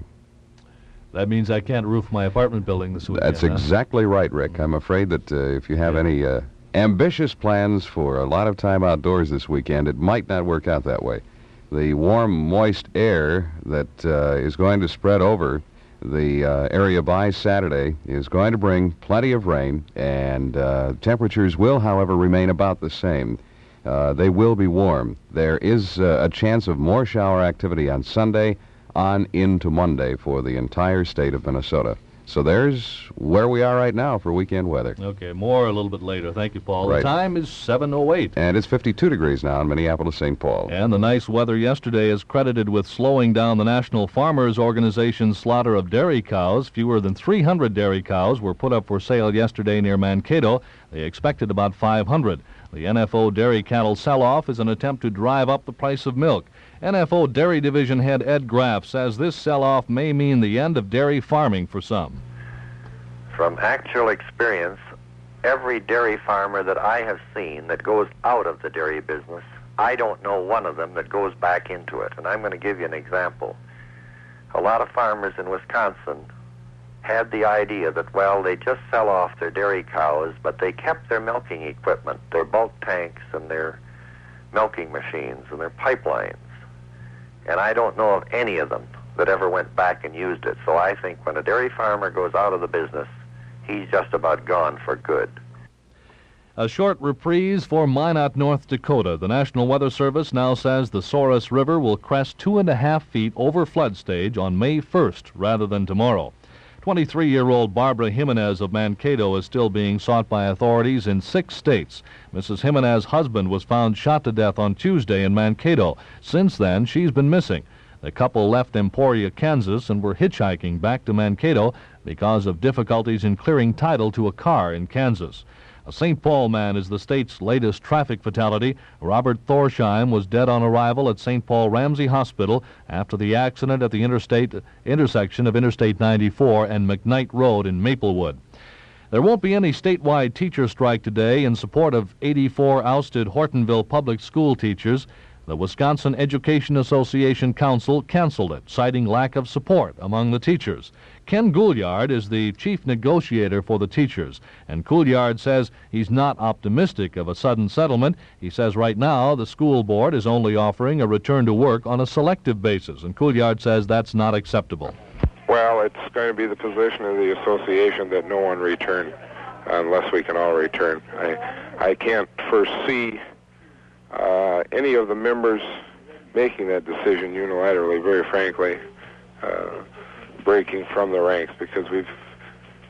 That means I can't roof my apartment building this weekend. That's huh? exactly right, Rick. I'm afraid that uh, if you have Yeah. any uh, ambitious plans for a lot of time outdoors this weekend, it might not work out that way. The warm, moist air that uh, is going to spread over the uh, area by Saturday is going to bring plenty of rain, and uh, temperatures will, however, remain about the same. Uh, they will be warm. There is uh, a chance of more shower activity on Sunday on into Monday for the entire state of Minnesota. So there's where we are right now for weekend weather. Okay, more a little bit later. Thank you, Paul. Right. The time is seven oh eight. And it's fifty-two degrees now in Minneapolis, Saint Paul. And the nice weather yesterday is credited with slowing down the National Farmers Organization's slaughter of dairy cows. Fewer than three hundred dairy cows were put up for sale yesterday near Mankato. They expected about five hundred. The N F O dairy cattle sell-off is an attempt to drive up the price of milk. N F O Dairy Division head Ed Graff says this sell-off may mean the end of dairy farming for some. From actual experience, every dairy farmer that I have seen that goes out of the dairy business, I don't know one of them that goes back into it. And I'm going to give you an example. A lot of farmers in Wisconsin had the idea that, well, they just sell off their dairy cows, but they kept their milking equipment, their bulk tanks and their milking machines and their pipelines. And I don't know of any of them that ever went back and used it. So I think when a dairy farmer goes out of the business, he's just about gone for good. A short reprise for Minot, North Dakota. The National Weather Service now says the Souris River will crest two and a half feet over flood stage on May first rather than tomorrow. twenty-three-year-old Barbara Jimenez of Mankato is still being sought by authorities in six states. Missus Jimenez's husband was found shot to death on Tuesday in Mankato. Since then, she's been missing. The couple left Emporia, Kansas, and were hitchhiking back to Mankato because of difficulties in clearing title to a car in Kansas. A Saint Paul man is the state's latest traffic fatality. Robert Thorsheim was dead on arrival at Saint Paul Ramsey Hospital after the accident at the interstate intersection of Interstate ninety-four and McKnight Road in Maplewood. There won't be any statewide teacher strike today in support of eighty-four ousted Hortonville public school teachers. The Wisconsin Education Association Council canceled it, citing lack of support among the teachers. Ken Gouliard is the chief negotiator for the teachers, and Gouliard says he's not optimistic of a sudden settlement. He says right now the school board is only offering a return to work on a selective basis, and Gouliard says that's not acceptable. Well, it's going to be the position of the association that no one return unless we can all return. I, I can't foresee uh, any of the members making that decision unilaterally, very frankly, uh, breaking from the ranks, because we've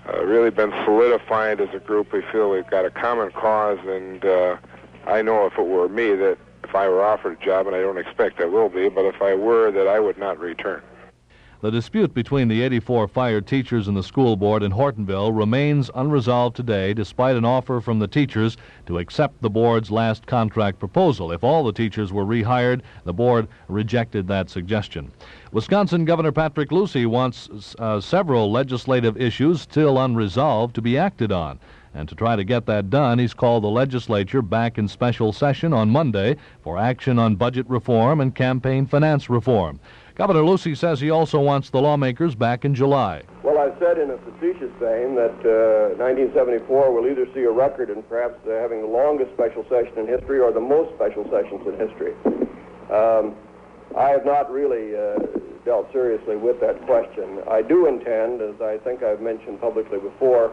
uh, really been solidified as a group. We feel we've got a common cause, and uh, I know if it were me that if I were offered a job, and I don't expect I will be, but if I were, that I would not return. The dispute between the eighty-four fired teachers and the school board in Hortonville remains unresolved today, despite an offer from the teachers to accept the board's last contract proposal. If all the teachers were rehired, the board rejected that suggestion. Wisconsin Governor Patrick Lucey wants uh, several legislative issues still unresolved to be acted on. And to try to get that done, he's called the legislature back in special session on Monday for action on budget reform and campaign finance reform. Governor Lucey says he also wants the lawmakers back in July. Well, I've said in a facetious vein that uh, nineteen seventy-four will either see a record in perhaps uh, having the longest special session in history or the most special sessions in history. Um, I have not really uh, dealt seriously with that question. I do intend, as I think I've mentioned publicly before,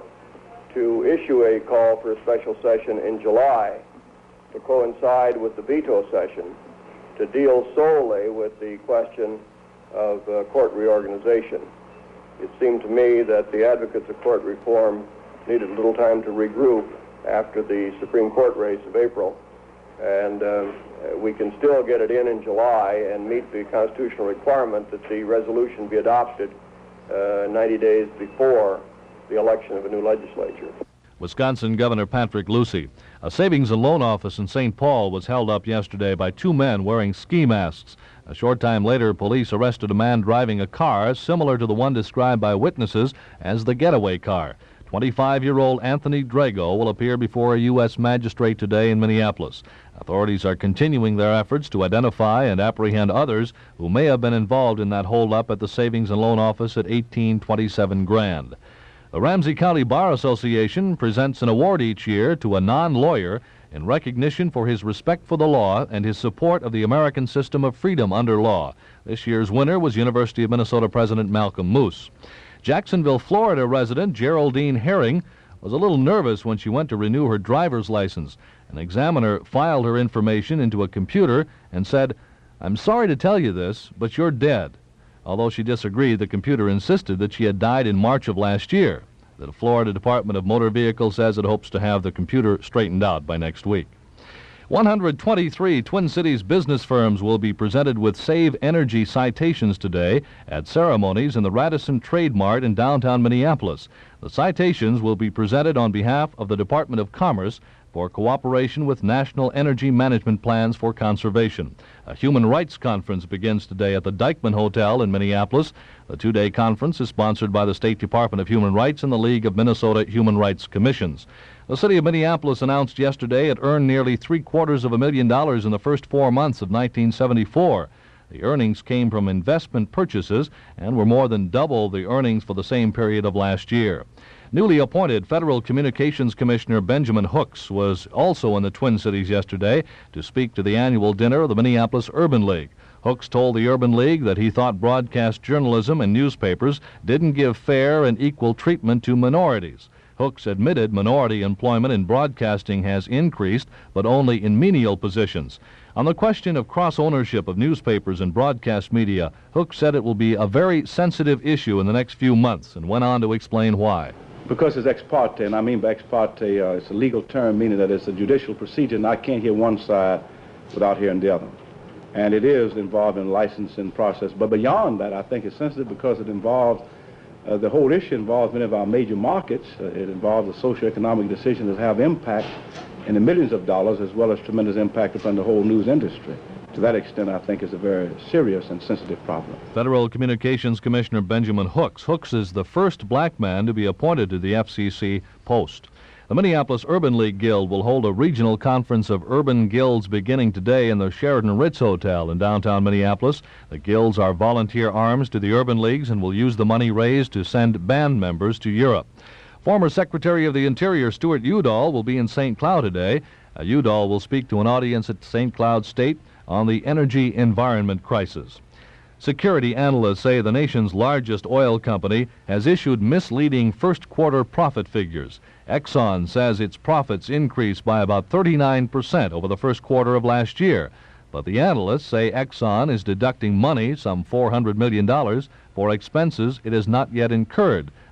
to issue a call for a special session in July to coincide with the veto session to deal solely with the question of uh, court reorganization. It seemed to me that the advocates of court reform needed a little time to regroup after the Supreme Court race of April, and uh, we can still get it in in July and meet the constitutional requirement that the resolution be adopted uh, ninety days before the election of a new legislature. Wisconsin Governor Patrick Lucey. A savings and loan office in Saint Paul was held up yesterday by two men wearing ski masks. A short time later, police arrested a man driving a car similar to the one described by witnesses as the getaway car. twenty-five-year-old Anthony Drago will appear before a U S magistrate today in Minneapolis. Authorities are continuing their efforts to identify and apprehend others who may have been involved in that holdup at the savings and loan office at eighteen twenty-seven Grand. The Ramsey County Bar Association presents an award each year to a non-lawyer in recognition for his respect for the law and his support of the American system of freedom under law. This year's winner was University of Minnesota President Malcolm Moose. Jacksonville, Florida resident Geraldine Herring was a little nervous when she went to renew her driver's license. An examiner filed her information into a computer and said, "I'm sorry to tell you this, but you're dead." Although she disagreed, the computer insisted that she had died in March of last year. The Florida Department of Motor Vehicles says it hopes to have the computer straightened out by next week. one hundred twenty-three Twin Cities business firms will be presented with Save Energy citations today at ceremonies in the Radisson Trade Mart in downtown Minneapolis. The citations will be presented on behalf of the Department of Commerce for cooperation with national energy management plans for conservation. A human rights conference begins today at the Dyckman Hotel in Minneapolis. The two-day conference is sponsored by the State Department of Human Rights and the League of Minnesota Human Rights Commissions. The city of Minneapolis announced yesterday it earned nearly three-quarters of a million dollars in the first four months of nineteen seventy-four. The earnings came from investment purchases and were more than double the earnings for the same period of last year. Newly appointed Federal Communications Commissioner Benjamin Hooks was also in the Twin Cities yesterday to speak to the annual dinner of the Minneapolis Urban League. Hooks told the Urban League that he thought broadcast journalism and newspapers didn't give fair and equal treatment to minorities. Hooks admitted minority employment in broadcasting has increased, but only in menial positions. On the question of cross-ownership of newspapers and broadcast media, Hooks said it will be a very sensitive issue in the next few months and went on to explain why. Because it's ex parte, and I mean by ex parte, uh, it's a legal term meaning that it's a judicial procedure, and I can't hear one side without hearing the other. And it is involved in licensing process. But beyond that, I think it's sensitive because it involves, uh, the whole issue involves many of our major markets. Uh, it involves the socioeconomic decisions that have impact in the millions of dollars as well as tremendous impact upon the whole news industry. To that extent, I think it's a very serious and sensitive problem. Federal Communications Commissioner Benjamin Hooks. Hooks is the first black man to be appointed to the F C C post. The Minneapolis Urban League Guild will hold a regional conference of urban guilds beginning today in the Sheraton Ritz Hotel in downtown Minneapolis. The guilds are volunteer arms to the urban leagues and will use the money raised to send band members to Europe. Former Secretary of the Interior Stuart Udall will be in Saint Cloud today. Uh, Udall will speak to an audience at Saint Cloud State on the energy environment crisis. Security analysts say the nation's largest oil company has issued misleading first-quarter profit figures. Exxon says its profits increased by about thirty-nine percent over the first quarter of last year. But the analysts say Exxon is deducting money, some four hundred million dollars, for expenses it has not yet incurred.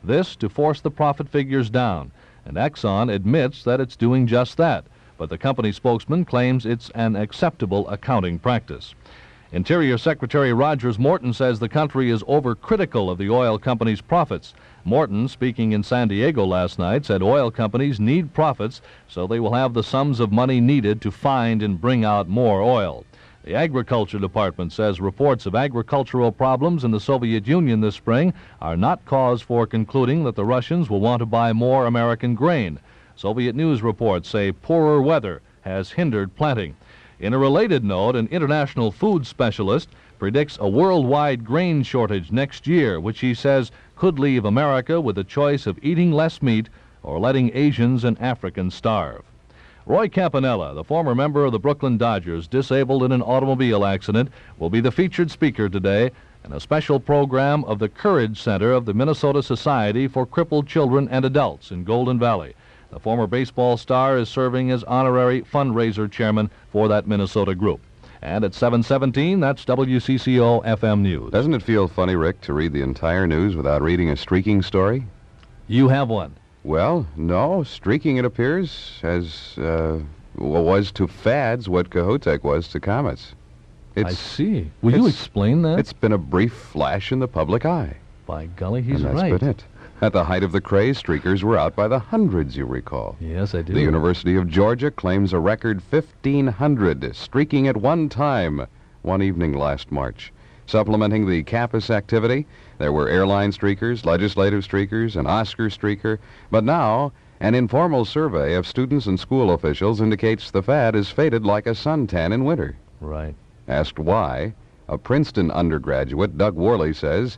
this to force the profit figures down. And Exxon admits that it's doing just that, but the company spokesman claims it's an acceptable accounting practice. Interior Secretary Rogers Morton says the country is overcritical of the oil company's profits. Morton, speaking in San Diego last night, said oil companies need profits so they will have the sums of money needed to find and bring out more oil. The Agriculture Department says reports of agricultural problems in the Soviet Union this spring are not cause for concluding that the Russians will want to buy more American grain. Soviet news reports say poorer weather has hindered planting. In a related note, an international food specialist predicts a worldwide grain shortage next year, which he says could leave America with a choice of eating less meat or letting Asians and Africans starve. Roy Campanella, the former member of the Brooklyn Dodgers, disabled in an automobile accident, will be the featured speaker today in a special program of the Courage Center of the Minnesota Society for Crippled Children and Adults in Golden Valley. The former baseball star is serving as honorary fundraiser chairman for that Minnesota group. And at seven seventeen, that's W C C O F M News. Doesn't it feel funny, Rick, to read the entire news without reading a streaking story? You have one. Well, no. Streaking, it appears, has uh, was to fads what Kohoutek was to comets. It's, I see. Will you explain that? It's been a brief flash in the public eye. By golly, he's and that's right. been it. At the height of the craze, streakers were out by the hundreds, you recall. Yes, I do. The University of Georgia claims a record fifteen hundred streaking at one time one evening last March. Supplementing the campus activity, there were airline streakers, legislative streakers, an Oscar streaker. But now, an informal survey of students and school officials indicates the fad has faded like a suntan in winter. Right. Asked why, a Princeton undergraduate, Doug Worley, says,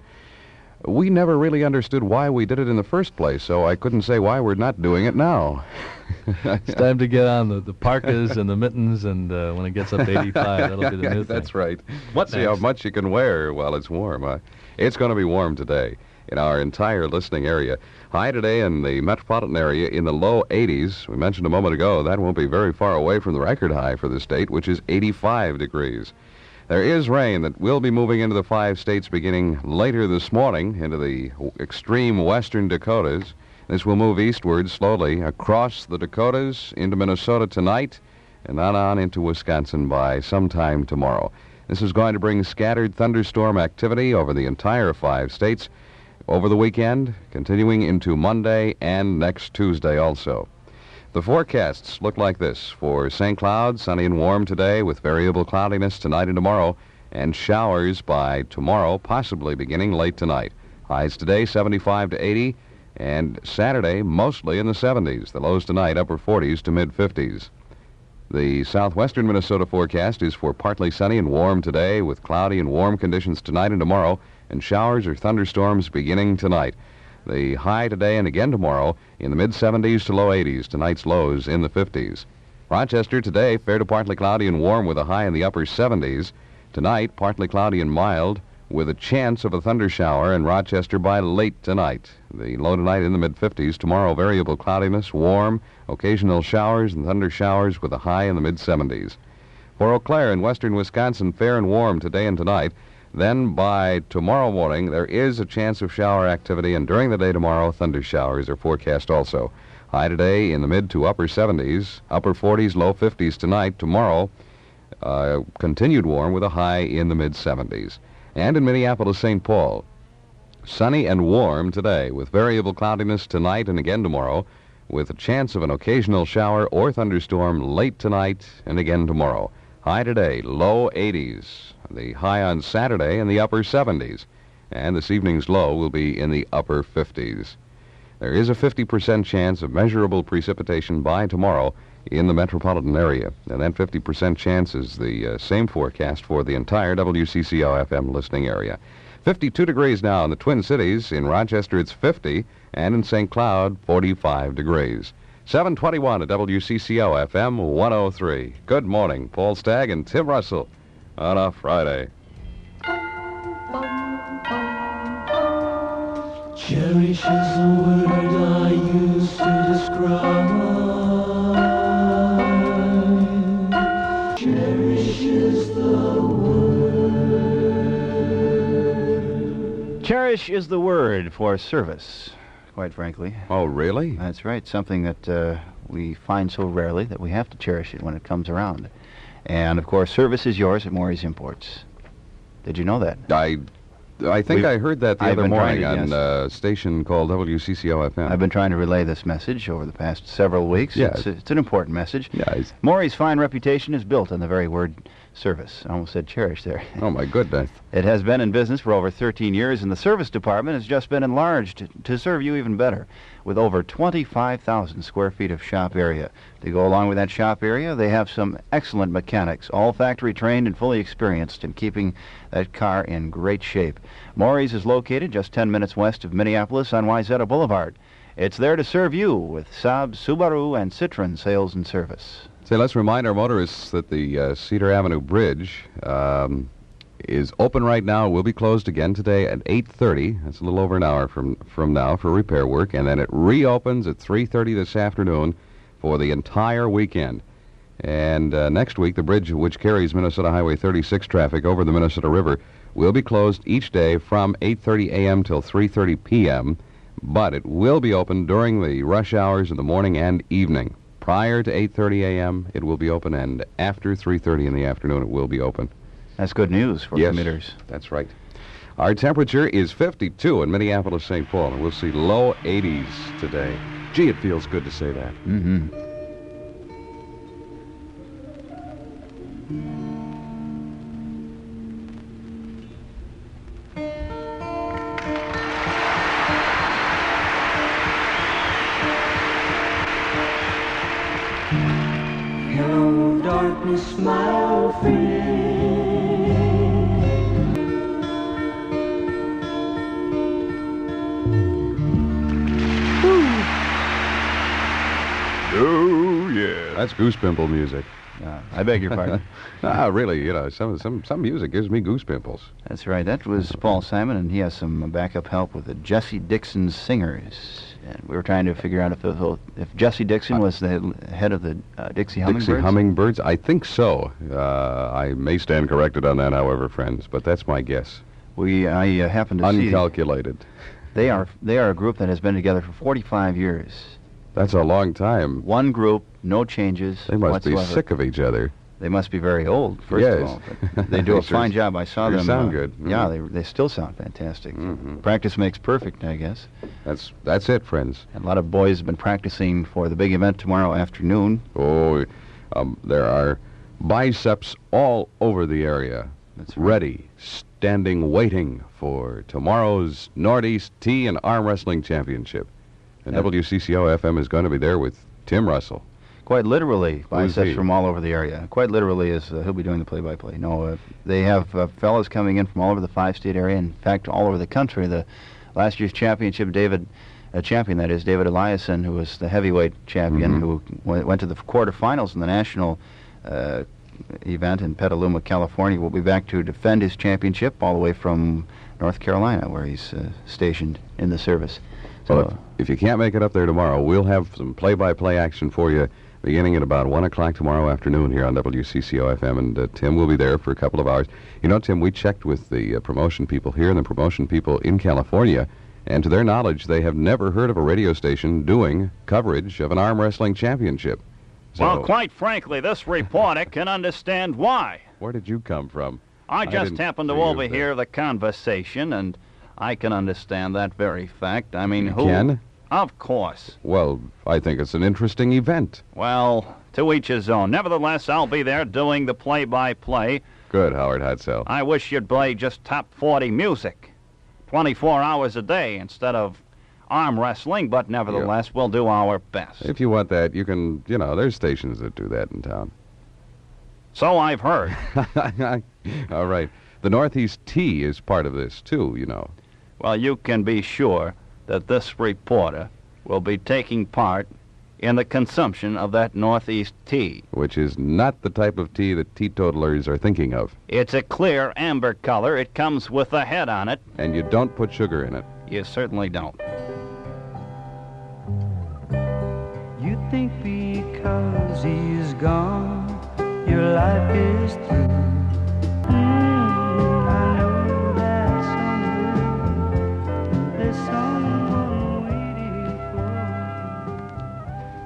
"We never really understood why we did it in the first place, so I couldn't say why we're not doing it now." It's time to get on the, the parkas and the mittens, and uh, when it gets up to eighty-five, that'll be the new thing. That's right. What See next? how much you can wear while it's warm. Uh, it's going to be warm today in our entire listening area. High today in the metropolitan area in the low eighties. We mentioned a moment ago that won't be very far away from the record high for the state, which is eighty-five degrees. There is rain that will be moving into the five states beginning later this morning into the extreme western Dakotas. This will move eastward slowly across the Dakotas into Minnesota tonight and on on into Wisconsin by sometime tomorrow. This is going to bring scattered thunderstorm activity over the entire five states over the weekend, continuing into Monday and next Tuesday also. The forecasts look like this. For Saint Cloud, sunny and warm today with variable cloudiness tonight and tomorrow, and showers by tomorrow, possibly beginning late tonight. Highs today seventy-five to eighty, and Saturday mostly in the seventies. The lows tonight upper forties to mid-fifties. The southwestern Minnesota forecast is for partly sunny and warm today with cloudy and warm conditions tonight and tomorrow, and showers or thunderstorms beginning tonight. The high today and again tomorrow in the mid-seventies to low eighties. Tonight's lows in the fifties. Rochester today, fair to partly cloudy and warm with a high in the upper seventies. Tonight, partly cloudy and mild with a chance of a thunder shower in Rochester by late tonight. The low tonight in the mid-fifties. Tomorrow, variable cloudiness, warm, occasional showers and thunder showers with a high in the mid-seventies. For Eau Claire in western Wisconsin, fair and warm today and tonight. Then by tomorrow morning, there is a chance of shower activity, and during the day tomorrow, thunder showers are forecast also. High today in the mid to upper seventies, upper forties, low fifties tonight. Tomorrow, uh, continued warm with a high in the mid-seventies. And in Minneapolis-Saint Paul, sunny and warm today with variable cloudiness tonight and again tomorrow, with a chance of an occasional shower or thunderstorm late tonight and again tomorrow. High today, low eighties. The high on Saturday in the upper seventies. And this evening's low will be in the upper fifties. There is a fifty percent chance of measurable precipitation by tomorrow in the metropolitan area. And that fifty percent chance is the uh, same forecast for the entire W C C O F M listening area. fifty-two degrees now in the Twin Cities. In Rochester, it's fifty. And in Saint Cloud, forty-five degrees. seven twenty-one at W C C O F M one oh three. Good morning. Paul Stagg and Tim Russell on a Friday. Cherish is a word I used to describe. Cherish is the word. Cherish is the word for service. quite frankly. Oh, really? That's right. Something that uh, we find so rarely that we have to cherish it when it comes around. And, of course, service is yours at Maury's Imports. Did you know that? I I think We've- I heard that the I've other been morning trying on to- a station called W C C O F M. I've been trying to relay this message over the past several weeks. Yeah. It's, it's an important message. Yeah, it's- Maury's fine reputation is built on the very word service. I almost said cherish there. Oh, my goodness. It has been in business for over thirteen years, and the service department has just been enlarged to, to serve you even better, with over twenty-five thousand square feet of shop area. To go along with that shop area, they have some excellent mechanics, all factory trained and fully experienced in keeping that car in great shape. Maury's is located just ten minutes west of Minneapolis on Wayzata Boulevard. It's there to serve you with Saab, Subaru, and Citroen sales and service. Say, let's remind our motorists that the uh, Cedar Avenue Bridge um, is open right now. It will be closed again today at eight thirty. That's a little over an hour from, from now for repair work. And then it reopens at three thirty this afternoon for the entire weekend. And uh, next week, the bridge which carries Minnesota Highway thirty-six traffic over the Minnesota River will be closed each day from eight thirty a.m. till three thirty p.m., but it will be open during the rush hours in the morning and evening. Prior to eight thirty a.m., it will be open, and after three thirty in the afternoon, it will be open. That's good news for Yes, commuters. that's right. Our temperature is fifty-two in Minneapolis, Saint Paul, and we'll see low eighties today. Gee, it feels good to say that. Mm-hmm. Hello, darkness, my old friend. Oh, yeah. That's goose pimple music. Uh, I beg your pardon. Ah, really, you know, some some some music gives me goose pimples. That's right. That was Paul Simon, and he has some backup help with the Jesse Dixon Singers. And we were trying to figure out if it, if Jesse Dixon was the head of the uh, Dixie Hummingbirds. Dixie Hummingbirds? I think so. Uh, I may stand corrected on that, however, friends, but that's my guess. We I uh, happen to see Uncalculated. they are they are a group that has been together for forty-five years. That's a long time. One group, no changes. They must whatsoever. be sick of each other. They must be very old, first Yes. of all. But they do a Sure- fine job. I saw sure them. sound uh, good. Yeah, Mhm. they they still sound fantastic. Mhm. Practice makes perfect, I guess. That's that's it, friends. And a lot of boys have been practicing for the big event tomorrow afternoon. Oh, um, there are biceps all over the area. That's ready, standing, waiting for tomorrow's Northeast Tea and Arm Wrestling Championship. And Yeah. W C C O F M is going to be there with Tim Russell. Quite literally, Who's biceps he? from all over the area. Quite literally, is uh, he'll be doing the play-by-play. No, uh, they have uh, fellows coming in from all over the five-state area. In fact, all over the country. The last year's championship, David, uh, champion that is David Eliason, who was the heavyweight champion, Mhm. who w- went to the quarterfinals in the national uh, event in Petaluma, California, will be back to defend his championship all the way from North Carolina, where he's uh, stationed in the service. So, Well, if, if you can't make it up there tomorrow, we'll have some play-by-play action for you beginning at about one o'clock tomorrow afternoon here on W C C O F M, and uh, Tim will be there for a couple of hours. You know, Tim, we checked with the uh, promotion people here and the promotion people in California, and to their knowledge, they have never heard of a radio station doing coverage of an arm wrestling championship. So, Well, quite frankly, this reporter can understand why. where did you come from? I just didn't happened to see you overhear the conversation, and I can understand that very fact. I mean, You who... can? Of course. Well, I think it's an interesting event. Well, to each his own. Nevertheless, I'll be there doing the play-by-play. Good, Howard Hatzel. I wish you'd play just top forty music, twenty-four hours a day instead of arm wrestling, but nevertheless, we'll do our best. If you want that, you can, you know, there's stations that do that in town. So I've heard. All right. The Northeast Tea is part of this, too, you know. Well, you can be sure that this reporter will be taking part in the consumption of that Northeast tea. Which is not the type of tea that teetotalers are thinking of. It's a clear amber color. It comes with a head on it. And you don't put sugar in it. You certainly don't. You think because he's gone, your life is through. Mm, I know that someday there's someone waiting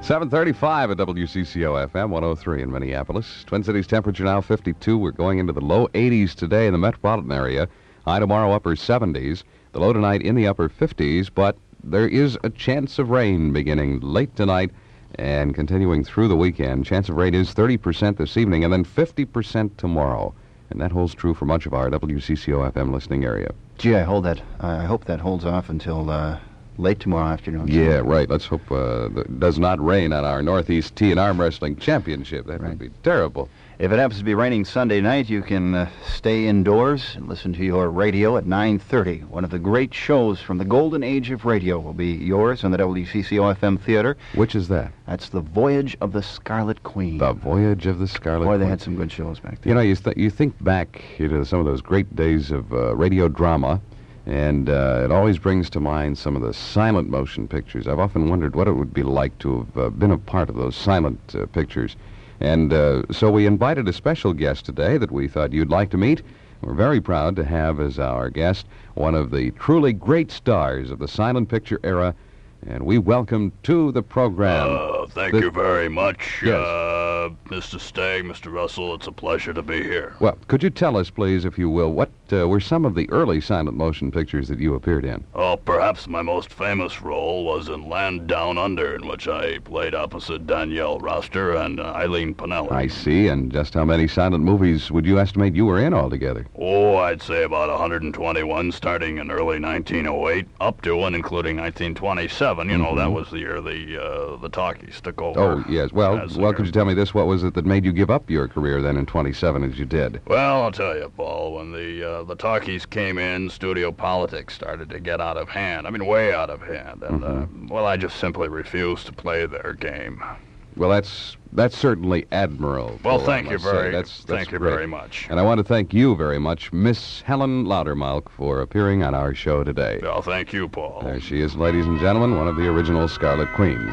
seven thirty-five at W C C O F M one oh three in Minneapolis. Twin Cities temperature now fifty-two. We're going into the low eighties today in the metropolitan area. High tomorrow upper seventies. The low tonight in the upper fifties, but there is a chance of rain beginning late tonight and continuing through the weekend. Chance of rain is thirty percent this evening and then fifty percent tomorrow. And that holds true for much of our W C C O F M listening area. Gee, I hold that. I hope that holds off until uh, late tomorrow afternoon. Yeah, right. Let's hope uh, it does not rain on our Northeast Tea and Arm Wrestling Championship. That would be terrible. If it happens to be raining Sunday night, you can uh, stay indoors and listen to your radio at nine thirty. One of the great shows from the golden age of radio will be yours on the W C C O F M Theater. Which is that? That's The Voyage of the Scarlet Queen. The Voyage of the Scarlet Boy, Queen. they had some good shows back then. You know, you, th- you think back you know, to some of those great days of uh, radio drama, and uh, it always brings to mind some of the silent motion pictures. I've often wondered what it would be like to have uh, been a part of those silent uh, pictures. And uh, so we invited a special guest today that we thought you'd like to meet. We're very proud to have as our guest one of the truly great stars of the silent picture era, and we welcome to the program. Uh, thank the- you very much, Yes. uh, Mister Stagg, Mister Russell. It's a pleasure to be here. Well, could you tell us, please, if you will, what uh, were some of the early silent motion pictures that you appeared in? Oh, perhaps my most famous role was in Land Down Under, in which I played opposite Danielle Roster and uh, Eileen Pinelli. I see, and just how many silent movies would you estimate you were in altogether? Oh, I'd say about one hundred twenty-one, starting in early nineteen oh eight, up to and including nineteen twenty-seven. You know, Mhm. that was the year the uh, the talkies took over. Oh, yes. Well, as well, the- could you tell me this? What was it that made you give up your career then in twenty-seven as you did? Well, I'll tell you, Paul, when the uh, the talkies came in, studio politics started to get out of hand. I mean, way out of hand. And, uh, well, I just simply refused to play their game. Well, that's that's certainly admirable. Well, I thank you must say. very, That's, that's thank you great. very much. And I want to thank you very much, Miss Helen Loudermilk, for appearing on our show today. Well, thank you, Paul. There she is, ladies and gentlemen, one of the original Scarlet Queens.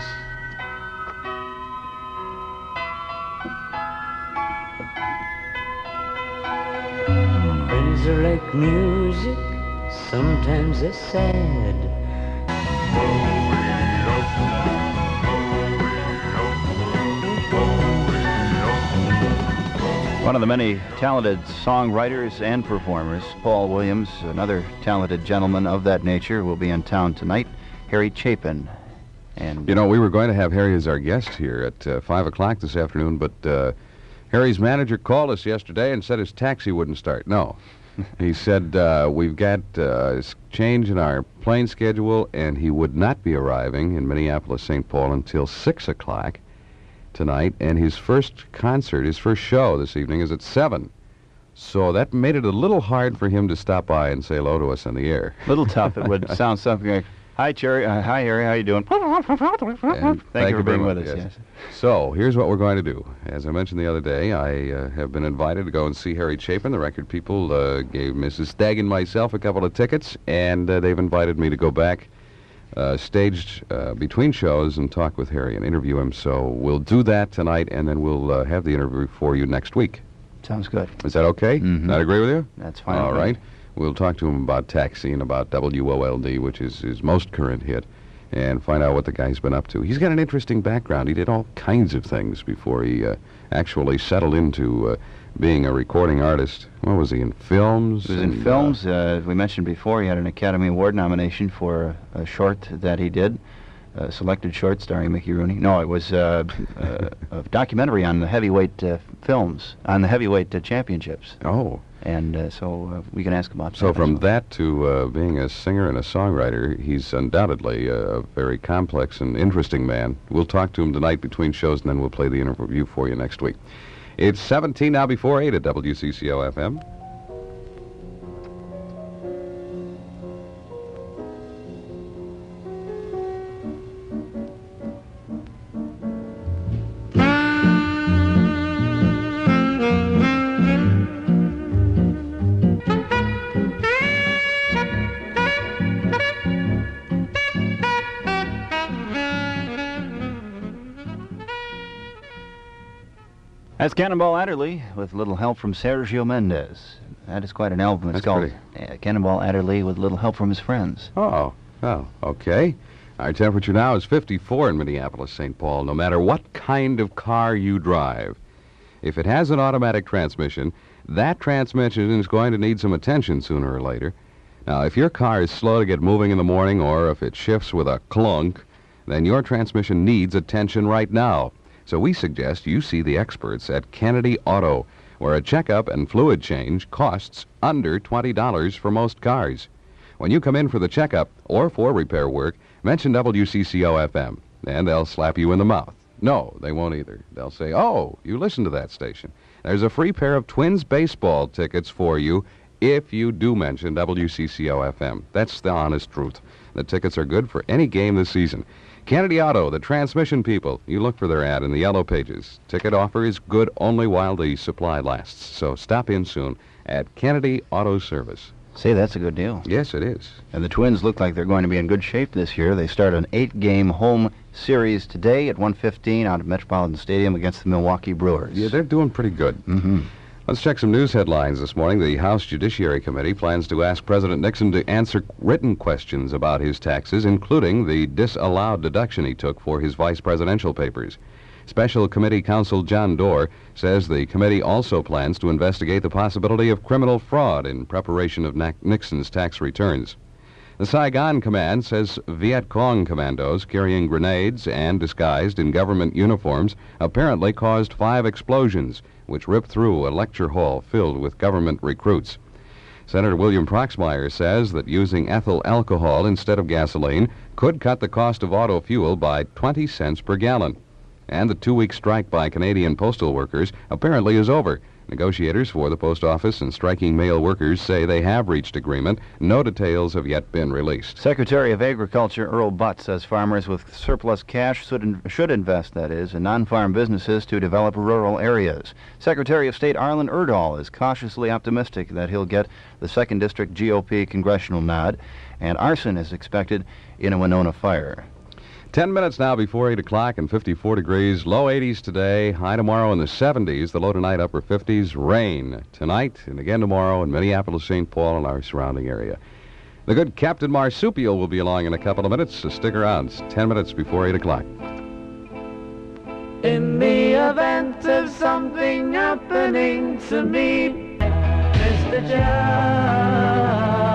Friends are like music, sometimes they're sad. One of the many talented songwriters and performers, Paul Williams, another talented gentleman of that nature, will be in town tonight. Harry Chapin. And You know, we were going to have Harry as our guest here at uh, five o'clock this afternoon, but uh, Harry's manager called us yesterday and said his taxi wouldn't start. No. He said, uh, we've got uh, a change in our plane schedule, and he would not be arriving in Minneapolis, Saint Paul until six o'clock tonight, and his first concert, his first show this evening is at seven. So that made it a little hard for him to stop by and say hello to us on the air. little tough. It would sound something like, "Hi, Cherry. Uh, hi, Harry. How you doing?" And Thank, you for very being much, with us. yes. Yes. So, here's what we're going to do. As I mentioned the other day, I uh, have been invited to go and see Harry Chapin. The record people uh, gave Missus Stagg and myself a couple of tickets, and uh, they've invited me to go back uh, staged uh, between shows and talk with Harry and interview him. So we'll do that tonight, and then we'll uh, have the interview for you next week. Sounds good. Is that okay? Mhm. That agree with you? That's fine. All with me. right. We'll talk to him about Taxi and about W O L D, which is his most current hit, and find out what the guy's been up to. He's got an interesting background. He did all kinds of things before he uh, actually settled into uh, being a recording artist. What was he, in films? He was in and, films. Uh, as we mentioned before, he had an Academy Award nomination for a, a short that he did, a selected short starring Mickey Rooney. No, it was uh, uh, a documentary on the heavyweight uh, films, on the heavyweight uh, championships. Oh. And uh, so uh, we can ask about So that. from that to uh, being a singer and a songwriter, he's undoubtedly a very complex and interesting man. We'll talk to him tonight between shows, and then we'll play the interview for you next week. It's seventeen now before eight at W C C O F M. That's Cannonball Adderley with a little help from Sergio Mendes. That is quite an album. It's That's called pretty- uh, Cannonball Adderley with a little help from his friends. Oh, oh, okay. Our temperature now is fifty-four in Minneapolis, Saint Paul, no matter what kind of car you drive. If it has an automatic transmission, that transmission is going to need some attention sooner or later. Now, if your car is slow to get moving in the morning, or if it shifts with a clunk, then your transmission needs attention right now. So we suggest you see the experts at Kennedy Auto, where a checkup and fluid change costs under twenty dollars for most cars. When you come in for the checkup or for repair work, mention W C C O F M, and they'll slap you in the mouth. No, they won't either. They'll say, oh, you listen to that station. There's a free pair of Twins baseball tickets for you if you do mention W C C O F M. That's the honest truth. The tickets are good for any game this season. Kennedy Auto, the transmission people. You look for their ad in the yellow pages. Ticket offer is good only while the supply lasts. So stop in soon at Kennedy Auto Service. Say, that's a good deal. Yes, it is. And the Twins look like they're going to be in good shape this year. They start an eight-game home series today at one fifteen out of Metropolitan Stadium against the Milwaukee Brewers. Yeah, they're doing pretty good. Mm-hmm. Let's check some news headlines this morning. The House Judiciary Committee plans to ask President Nixon to answer written questions about his taxes, including the disallowed deduction he took for his vice presidential papers. Special Committee Counsel John Doerr says the committee also plans to investigate the possibility of criminal fraud in preparation of Nixon's tax returns. The Saigon Command says Viet Cong commandos carrying grenades and disguised in government uniforms apparently caused five explosions, which ripped through a lecture hall filled with government recruits. Senator William Proxmire says that using ethyl alcohol instead of gasoline could cut the cost of auto fuel by twenty cents per gallon. And the two-week strike by Canadian postal workers apparently is over. Negotiators for the post office and striking mail workers say they have reached agreement. No details have yet been released. Secretary of Agriculture Earl Butt says farmers with surplus cash should, in, should invest, that is, in non-farm businesses to develop rural areas. Secretary of State Arlen Erdahl is cautiously optimistic that he'll get the second District G O P congressional nod, and arson is expected in a Winona fire. Ten minutes now before eight o'clock and fifty-four degrees. Low eighties today, high tomorrow in the seventies. The low tonight, upper fifties. Rain tonight and again tomorrow in Minneapolis, Saint Paul, and our surrounding area. The good Captain Marsupial will be along in a couple of minutes, so stick around. It's ten minutes before eight o'clock. In the event of something happening to me, Mister John.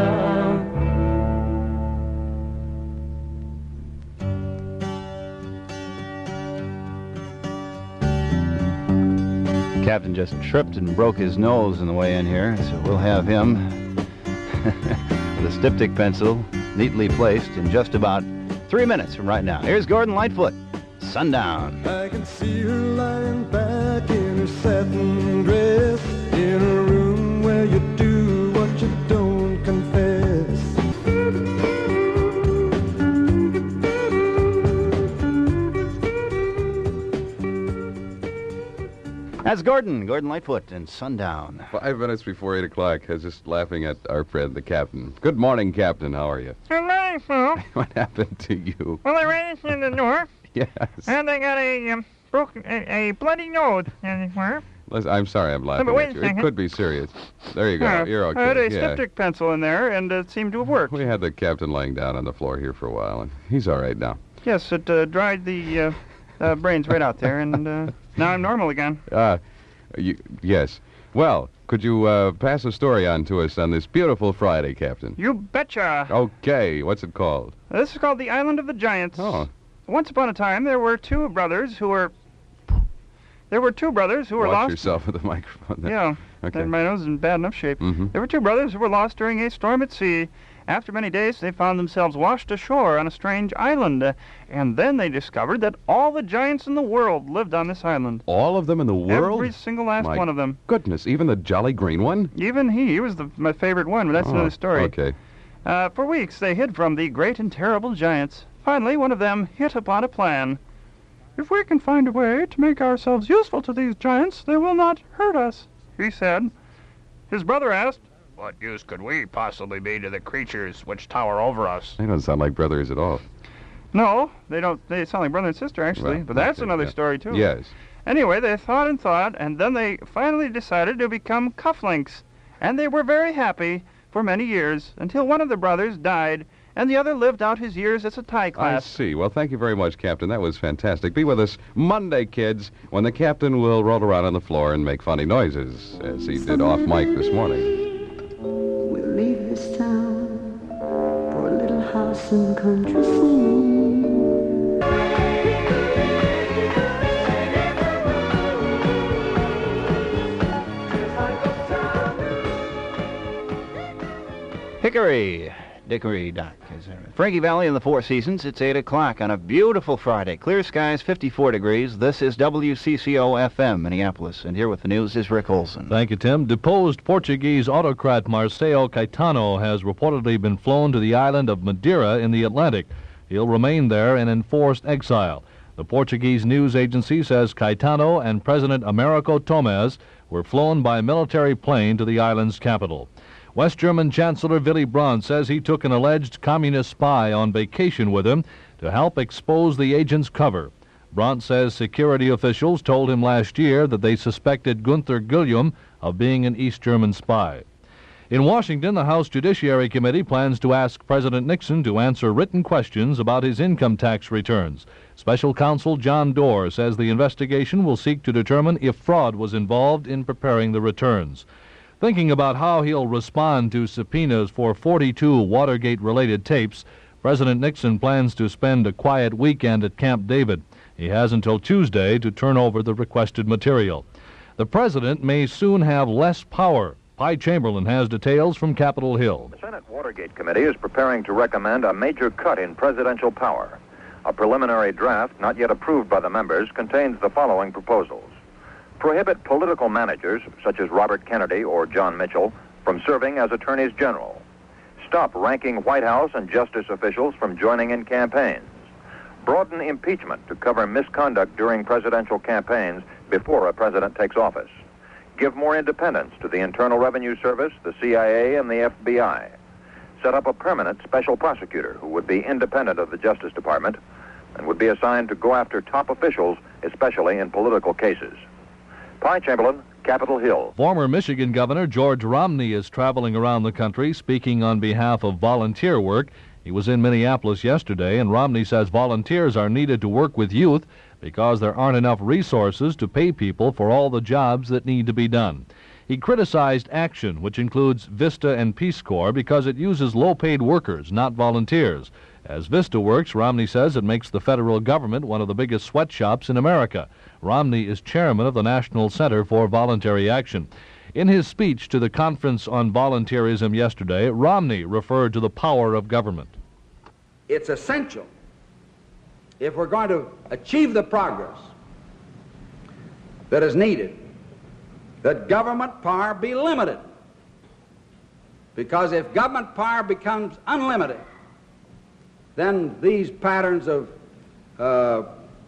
Captain just tripped and broke his nose on the way in here, so we'll have him with a styptic pencil neatly placed in just about three minutes from right now. Here's Gordon Lightfoot, Sundown. I can see her lying back in her satin dress in a room where you do what you don't confess. That's Gordon, Gordon Lightfoot, and Sundown. Five minutes before eight o'clock. I was just laughing at our friend, the captain. Good morning, Captain. How are you? Good morning, Phil. What happened to you? Well, I ran in the door. Yes. And I got a um, broken, a, a bloody nose anywhere. Listen, I'm sorry I'm laughing No, but wait at a you. second. It could be serious. There you go. Uh, You're okay. I had a yeah. styptic pencil in there, and it seemed to have worked. We had the captain laying down on the floor here for a while, and he's all right now. Yes, it uh, dried the uh, uh, brains right out there, and uh, now I'm normal again. Uh, you, yes. Well, could you uh, pass a story on to us on this beautiful Friday, Captain? You betcha. Okay. What's it called? This is called the Island of the Giants. Oh. Once upon a time, there were two brothers who were... There were two brothers who were Watch lost... yourself with the microphone there. Yeah. Okay. My nose is in bad enough shape. Mm-hmm. There were two brothers who were lost during a storm at sea. After many days, they found themselves washed ashore on a strange island. Uh, and then they discovered that all the giants in the world lived on this island. All of them in the world? Every single last My one of them. Goodness, even the jolly green one? Even he. He was the, my favorite one, but that's Oh, another story. Okay. Uh, for weeks, they hid from the great and terrible giants. Finally, one of them hit upon a plan. If we can find a way to make ourselves useful to these giants, they will not hurt us, he said. His brother asked, What use could we possibly be to the creatures which tower over us? They don't sound like brothers at all. No, they don't. They sound like brother and sister, actually. Well, but that's okay, another yeah. story, too. Yes. Anyway, they thought and thought, and then they finally decided to become cufflinks. And they were very happy for many years, until one of the brothers died, and the other lived out his years as a Thai I class. see. Well, thank you very much, Captain. That was fantastic. Be with us Monday, kids, when the captain will roll around on the floor and make funny noises, as he did off mic this morning. We'll leave this town for a little house in the country soon. Hickory Dickory Dock. Is there? Frankie Valley in the Four Seasons. It's eight o'clock on a beautiful Friday. Clear skies, fifty-four degrees. This is W C C O F M, Minneapolis. And here with the news is Rick Olson. Thank you, Tim. Deposed Portuguese autocrat Marcelo Caetano has reportedly been flown to the island of Madeira in the Atlantic. He'll remain there in enforced exile. The Portuguese news agency says Caetano and President Americo Tomás were flown by military plane to the island's capital. West German Chancellor Willy Brandt says he took an alleged communist spy on vacation with him to help expose the agent's cover. Brandt says security officials told him last year that they suspected Gunther Guillaume of being an East German spy. In Washington, the House Judiciary Committee plans to ask President Nixon to answer written questions about his income tax returns. Special counsel John Doerr says the investigation will seek to determine if fraud was involved in preparing the returns. Thinking about how he'll respond to subpoenas for forty-two Watergate-related tapes, President Nixon plans to spend a quiet weekend at Camp David. He has until Tuesday to turn over the requested material. The president may soon have less power. Pi Chamberlain has details from Capitol Hill. The Senate Watergate Committee is preparing to recommend a major cut in presidential power. A preliminary draft, not yet approved by the members, contains the following proposals. Prohibit political managers, such as Robert Kennedy or John Mitchell, from serving as attorneys general. Stop ranking White House and justice officials from joining in campaigns. Broaden impeachment to cover misconduct during presidential campaigns before a president takes office. Give more independence to the Internal Revenue Service, the C I A, and the F B I. Set up a permanent special prosecutor who would be independent of the Justice Department and would be assigned to go after top officials, especially in political cases. Pi Chamberlain, Capitol Hill. Former Michigan Governor George Romney is traveling around the country speaking on behalf of volunteer work. He was in Minneapolis yesterday, and Romney says volunteers are needed to work with youth because there aren't enough resources to pay people for all the jobs that need to be done. He criticized Action, which includes Vista and Peace Corps, because it uses low-paid workers, not volunteers. As Vista works, Romney says it makes the federal government one of the biggest sweatshops in America. Romney is chairman of the National Center for Voluntary Action. In his speech to the Conference on Volunteerism yesterday, Romney referred to the power of government. It's essential, if we're going to achieve the progress that is needed, that government power be limited. Because if government power becomes unlimited, then these patterns of uh,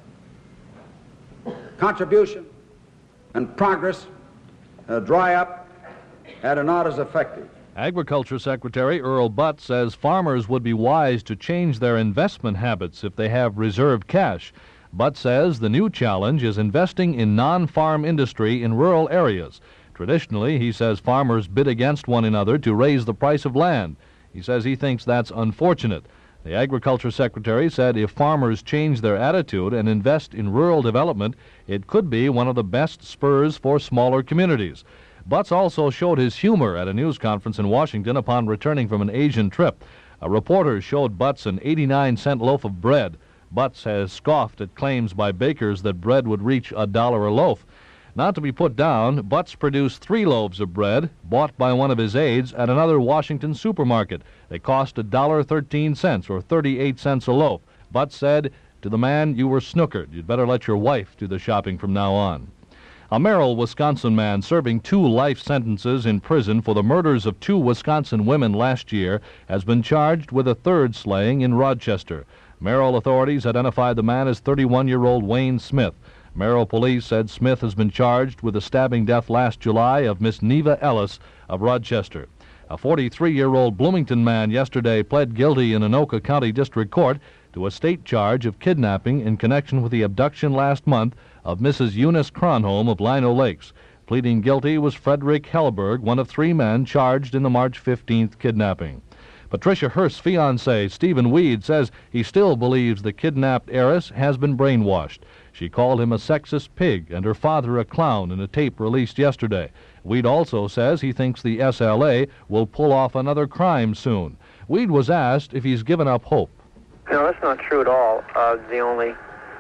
contribution and progress uh, dry up and are not as effective. Agriculture Secretary Earl Butt says farmers would be wise to change their investment habits if they have reserved cash. Butt says the new challenge is investing in non-farm industry in rural areas. Traditionally, he says farmers bid against one another to raise the price of land. He says he thinks that's unfortunate. The Agriculture Secretary said if farmers change their attitude and invest in rural development, it could be one of the best spurs for smaller communities. Butts also showed his humor at a news conference in Washington upon returning from an Asian trip. A reporter showed Butts an eighty-nine cent loaf of bread. Butts has scoffed at claims by bakers that bread would reach a dollar a loaf. Not to be put down, Butts produced three loaves of bread, bought by one of his aides at another Washington supermarket. They cost a dollar thirteen cents, or thirty-eight cents a loaf. Butts said, "To the man, you were snookered. You'd better let your wife do the shopping from now on." A Merrill, Wisconsin man serving two life sentences in prison for the murders of two Wisconsin women last year has been charged with a third slaying in Rochester. Merrill authorities identified the man as thirty-one-year-old Wayne Smith. Merrill police said Smith has been charged with the stabbing death last July of Miss Neva Ellis of Rochester. A forty-three-year-old Bloomington man yesterday pled guilty in Anoka County District Court to a state charge of kidnapping in connection with the abduction last month of Missus Eunice Cronholm of Lino Lakes. Pleading guilty was Frederick Hellberg, one of three men charged in the March fifteenth kidnapping. Patricia Hearst's fiancé, Stephen Weed, says he still believes the kidnapped heiress has been brainwashed. She called him a sexist pig and her father a clown in a tape released yesterday. Weed also says he thinks the S L A will pull off another crime soon. Weed was asked if he's given up hope. No, that's not true at all. Uh, the only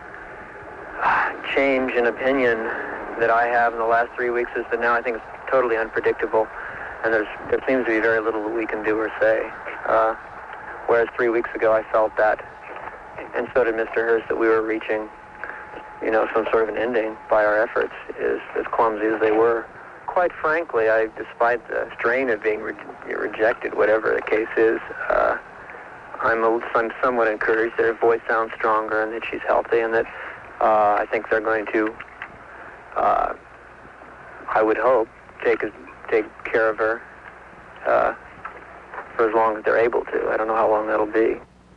change in opinion that I have in the last three weeks is that now I think it's totally unpredictable, and there's there seems to be very little that we can do or say. Uh, whereas three weeks ago I felt that, and so did Mister Hearst, that we were reaching, you know, some sort of an ending by our efforts, is as clumsy as they were. Quite frankly, I, despite the strain of being re- rejected, whatever the case is, uh, I'm, a, I'm somewhat encouraged that her voice sounds stronger and that she's healthy, and that uh, I think they're going to, uh, I would hope, take take care of her uh, for as long as they're able to. I don't know how long that'll be.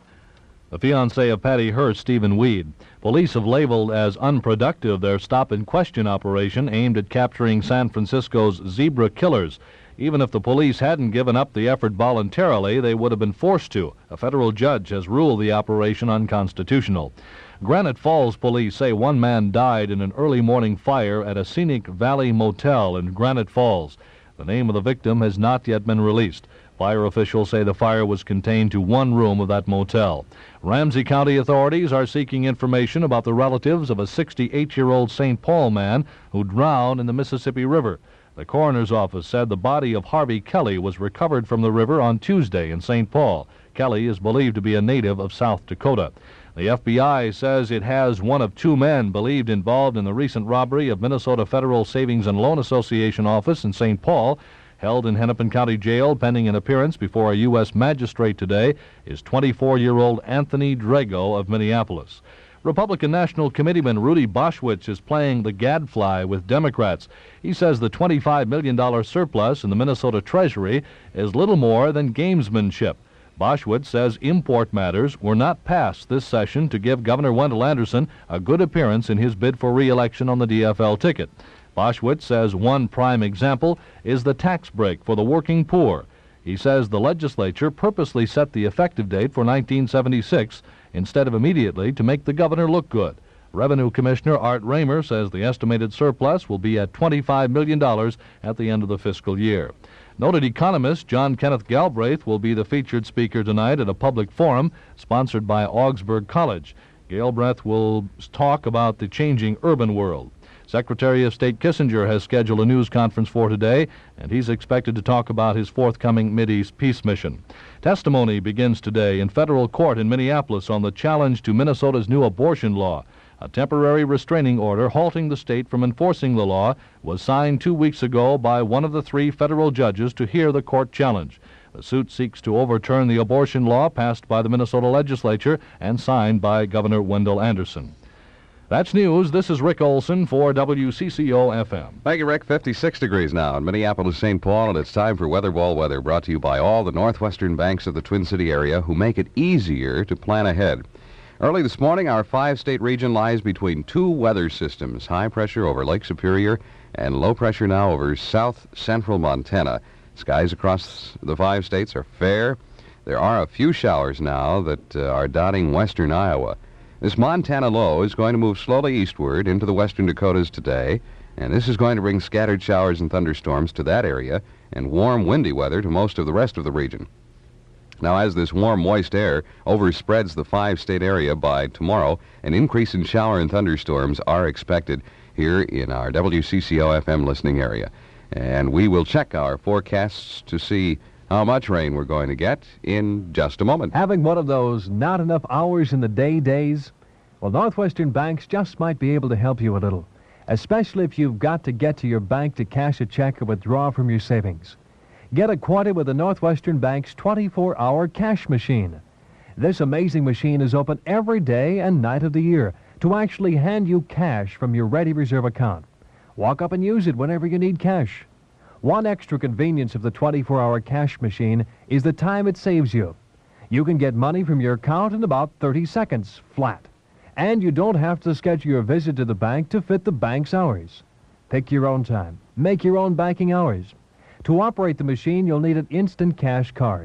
The fiancé of Patty Hearst, Stephen Weed. Police have labeled as unproductive their stop-and-question operation aimed at capturing San Francisco's zebra killers. Even if the police hadn't given up the effort voluntarily, they would have been forced to. A federal judge has ruled the operation unconstitutional. Granite Falls police say one man died in an early morning fire at a Scenic Valley motel in Granite Falls. The name of the victim has not yet been released. Fire officials say the fire was contained to one room of that motel. Ramsey County authorities are seeking information about the relatives of a sixty-eight-year-old Saint Paul man who drowned in the Mississippi River. The coroner's office said the body of Harvey Kelly was recovered from the river on Tuesday in Saint Paul. Kelly is believed to be a native of South Dakota. The F B I says it has one of two men believed involved in the recent robbery of Minnesota Federal Savings and Loan Association office in Saint Paul. Held in Hennepin County Jail pending an appearance before a U S magistrate today is twenty-four-year-old Anthony Drago of Minneapolis. Republican National Committeeman Rudy Boschwitz is playing the gadfly with Democrats. He says the twenty-five million dollars surplus in the Minnesota Treasury is little more than gamesmanship. Boschwitz says import matters were not passed this session to give Governor Wendell Anderson a good appearance in his bid for re-election on the D F L ticket. Boschwitz says one prime example is the tax break for the working poor. He says the legislature purposely set the effective date for nineteen seventy-six instead of immediately to make the governor look good. Revenue Commissioner Art Raymer says the estimated surplus will be at twenty-five million dollars at the end of the fiscal year. Noted economist John Kenneth Galbraith will be the featured speaker tonight at a public forum sponsored by Augsburg College. Galbraith will talk about the changing urban world. Secretary of State Kissinger has scheduled a news conference for today, and he's expected to talk about his forthcoming Mideast peace mission. Testimony begins today in federal court in Minneapolis on the challenge to Minnesota's new abortion law. A temporary restraining order halting the state from enforcing the law was signed two weeks ago by one of the three federal judges to hear the court challenge. The suit seeks to overturn the abortion law passed by the Minnesota legislature and signed by Governor Wendell Anderson. That's news. This is Rick Olson for W C C O F M. Thank you, Rick. fifty-six degrees now in Minneapolis, Saint Paul, and it's time for Weatherball Weather, brought to you by all the northwestern banks of the Twin City area who make it easier to plan ahead. Early this morning, our five-state region lies between two weather systems, high pressure over Lake Superior and low pressure now over south central Montana. Skies across the five states are fair. There are a few showers now that uh, are dotting western Iowa. This Montana low is going to move slowly eastward into the western Dakotas today, and this is going to bring scattered showers and thunderstorms to that area and warm, windy weather to most of the rest of the region. Now, as this warm, moist air overspreads the five-state area by tomorrow, an increase in shower and thunderstorms are expected here in our W C C O F M listening area. And we will check our forecasts to see how much rain we're going to get in just a moment. Having one of those not enough hours in the day days? Well, Northwestern banks just might be able to help you a little, especially if you've got to get to your bank to cash a check or withdraw from your savings. Get acquainted with the Northwestern Bank's twenty-four hour cash machine. This amazing machine is open every day and night of the year to actually hand you cash from your ready reserve account. Walk up and use it whenever you need cash. One extra convenience of the twenty-four hour cash machine is the time it saves you. You can get money from your account in about thirty seconds, flat. And you don't have to schedule your visit to the bank to fit the bank's hours. Pick your own time. Make your own banking hours. To operate the machine, you'll need an instant cash card.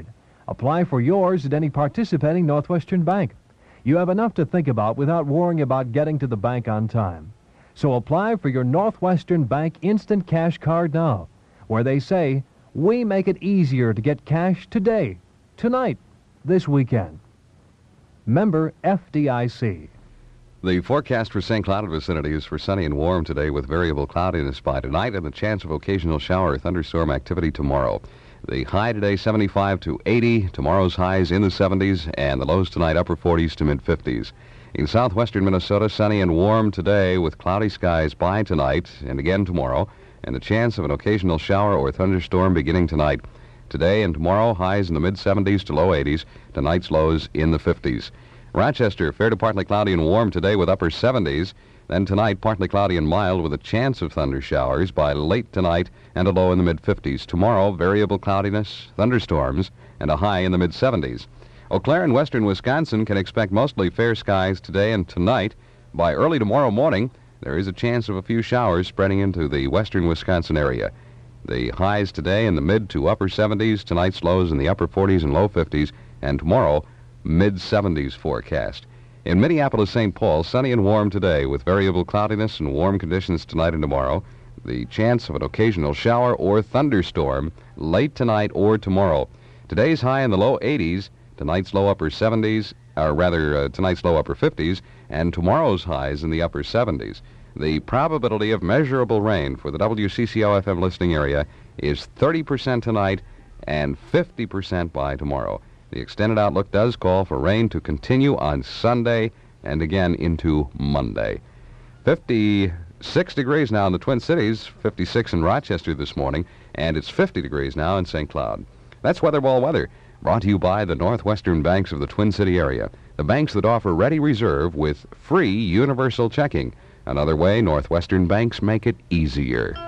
Apply for yours at any participating Northwestern bank. You have enough to think about without worrying about getting to the bank on time. So apply for your Northwestern Bank Instant Cash Card now, where they say, we make it easier to get cash today, tonight, this weekend. Member F D I C. The forecast for Saint Cloud vicinity is for sunny and warm today with variable cloudiness by tonight and the chance of occasional shower or thunderstorm activity tomorrow. The high today seventy-five to eighty, tomorrow's highs in the seventies, and the lows tonight upper forties to mid-fifties. In southwestern Minnesota, sunny and warm today with cloudy skies by tonight and again tomorrow, and the chance of an occasional shower or thunderstorm beginning tonight. Today and tomorrow, highs in the mid-seventies to low eighties, tonight's lows in the fifties. Rochester, fair to partly cloudy and warm today with upper seventies. Then tonight, partly cloudy and mild with a chance of thunder showers by late tonight and a low in the mid-fifties. Tomorrow, variable cloudiness, thunderstorms, and a high in the mid-seventies. Eau Claire and western Wisconsin can expect mostly fair skies today and tonight. By early tomorrow morning, there is a chance of a few showers spreading into the western Wisconsin area. The highs today in the mid to upper seventies, tonight's lows in the upper forties and low fifties, and tomorrow, mid-seventies forecast. In Minneapolis, Saint Paul, sunny and warm today with variable cloudiness and warm conditions tonight and tomorrow. The chance of an occasional shower or thunderstorm late tonight or tomorrow. Today's high in the low eighties, tonight's low upper seventies, or rather uh, tonight's low upper fifties, and tomorrow's highs in the upper seventies. The probability of measurable rain for the W C C O F M listening area is thirty percent tonight and fifty percent by tomorrow. The extended outlook does call for rain to continue on Sunday and again into Monday. fifty-six degrees now in the Twin Cities, fifty-six in Rochester this morning, and it's fifty degrees now in Saint Cloud. That's Weatherball weather, brought to you by the Northwestern banks of the Twin City area, the banks that offer ready reserve with free universal checking. Another way Northwestern banks make it easier.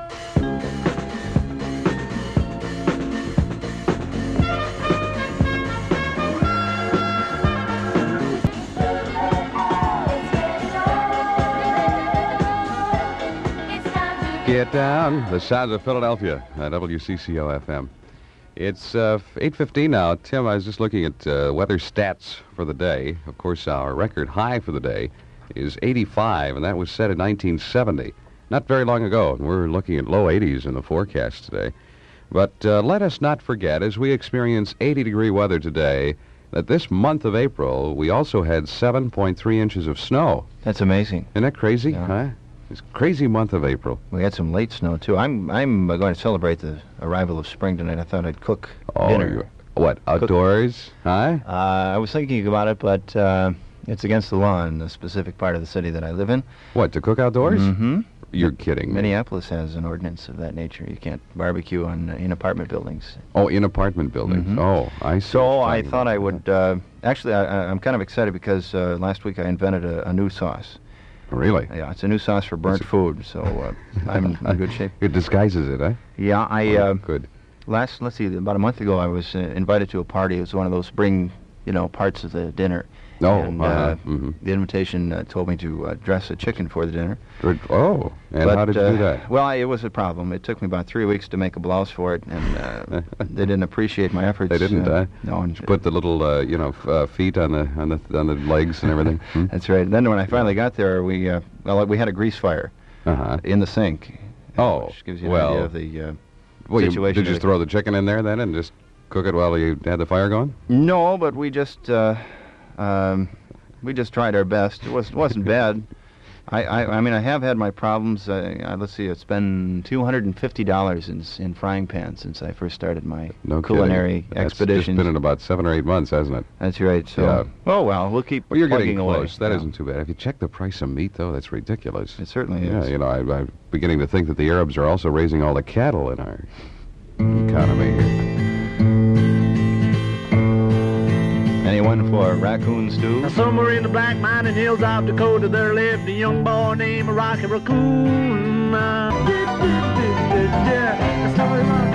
Get down. The sounds of Philadelphia at W C C O F M. It's uh, eight fifteen now. Tim, I was just looking at uh, weather stats for the day. Of course, our record high for the day is eighty-five, and that was set in nineteen seventy. Not very long ago, and we're looking at low eighties in the forecast today. But uh, let us not forget, as we experience eighty-degree weather today, that this month of April, we also had seven point three inches of snow. That's amazing. Isn't that crazy? Yeah. Huh? It's a crazy month of April. We had some late snow, too. I'm I'm uh, going to celebrate the arrival of spring tonight. I thought I'd cook Oh, dinner. you're- what, outdoors? Huh? Uh, I was thinking about it, but uh, it's against the law in the specific part of the city that I live in. What, to cook outdoors? Mm-hmm. You're kidding me. Minneapolis has an ordinance of that nature. You can't barbecue on uh, in apartment buildings. Oh, in apartment buildings. Mhm. Oh, I see. So I thought I would. Uh, actually, I, I- I'm kind of excited because uh, last week I invented a, a new sauce. Really? Yeah, it's a new sauce for burnt food. So uh, I'm in, in good shape. It disguises it, eh? Yeah, I. Oh, Uh, good. Last, let's see, about a month ago, I was uh, invited to a party. It was one of those bring, you know, parts of the dinner. Oh, and, uh-huh, uh, mhm. the invitation uh, told me to uh, dress a chicken for the dinner. Good. Oh, and But, how did you uh, do that? Well, I, it was a problem. It took me about three weeks to make a blouse for it, and uh, they didn't appreciate my efforts. They didn't, uh, uh, No, and Did you put the little, uh, you know, f- uh, feet on the on the on the legs and everything. Hmm? That's right. Then when I finally got there, we uh, well, we had a grease fire Uh-huh. in the sink. Oh, which gives you an well, idea of the uh, Well, you, situation. did you just throw the chicken in there then and just cook it while you had the fire going? No, but we just uh, um, we just tried our best. It wasn't wasn't bad. I, I I mean I have had my problems. Uh, uh, let's see, it's been two hundred and fifty dollars in s- in frying pans since I first started my No culinary kidding. That's expeditions. just been in about seven or eight months, hasn't it? That's right. So Yeah. oh well, we'll keep Well, you're plugging getting away. close. That Yeah. isn't too bad. If you check the price of meat, though, that's ridiculous. It certainly Yeah, is. you know, I, I'm beginning to think that the Arabs are also raising all the cattle in our economy here. Anyone for raccoon stew? Now, somewhere in the black mining hills of Dakota, there lived a young boy named Rocky Raccoon. Uh, yeah, that's how we rock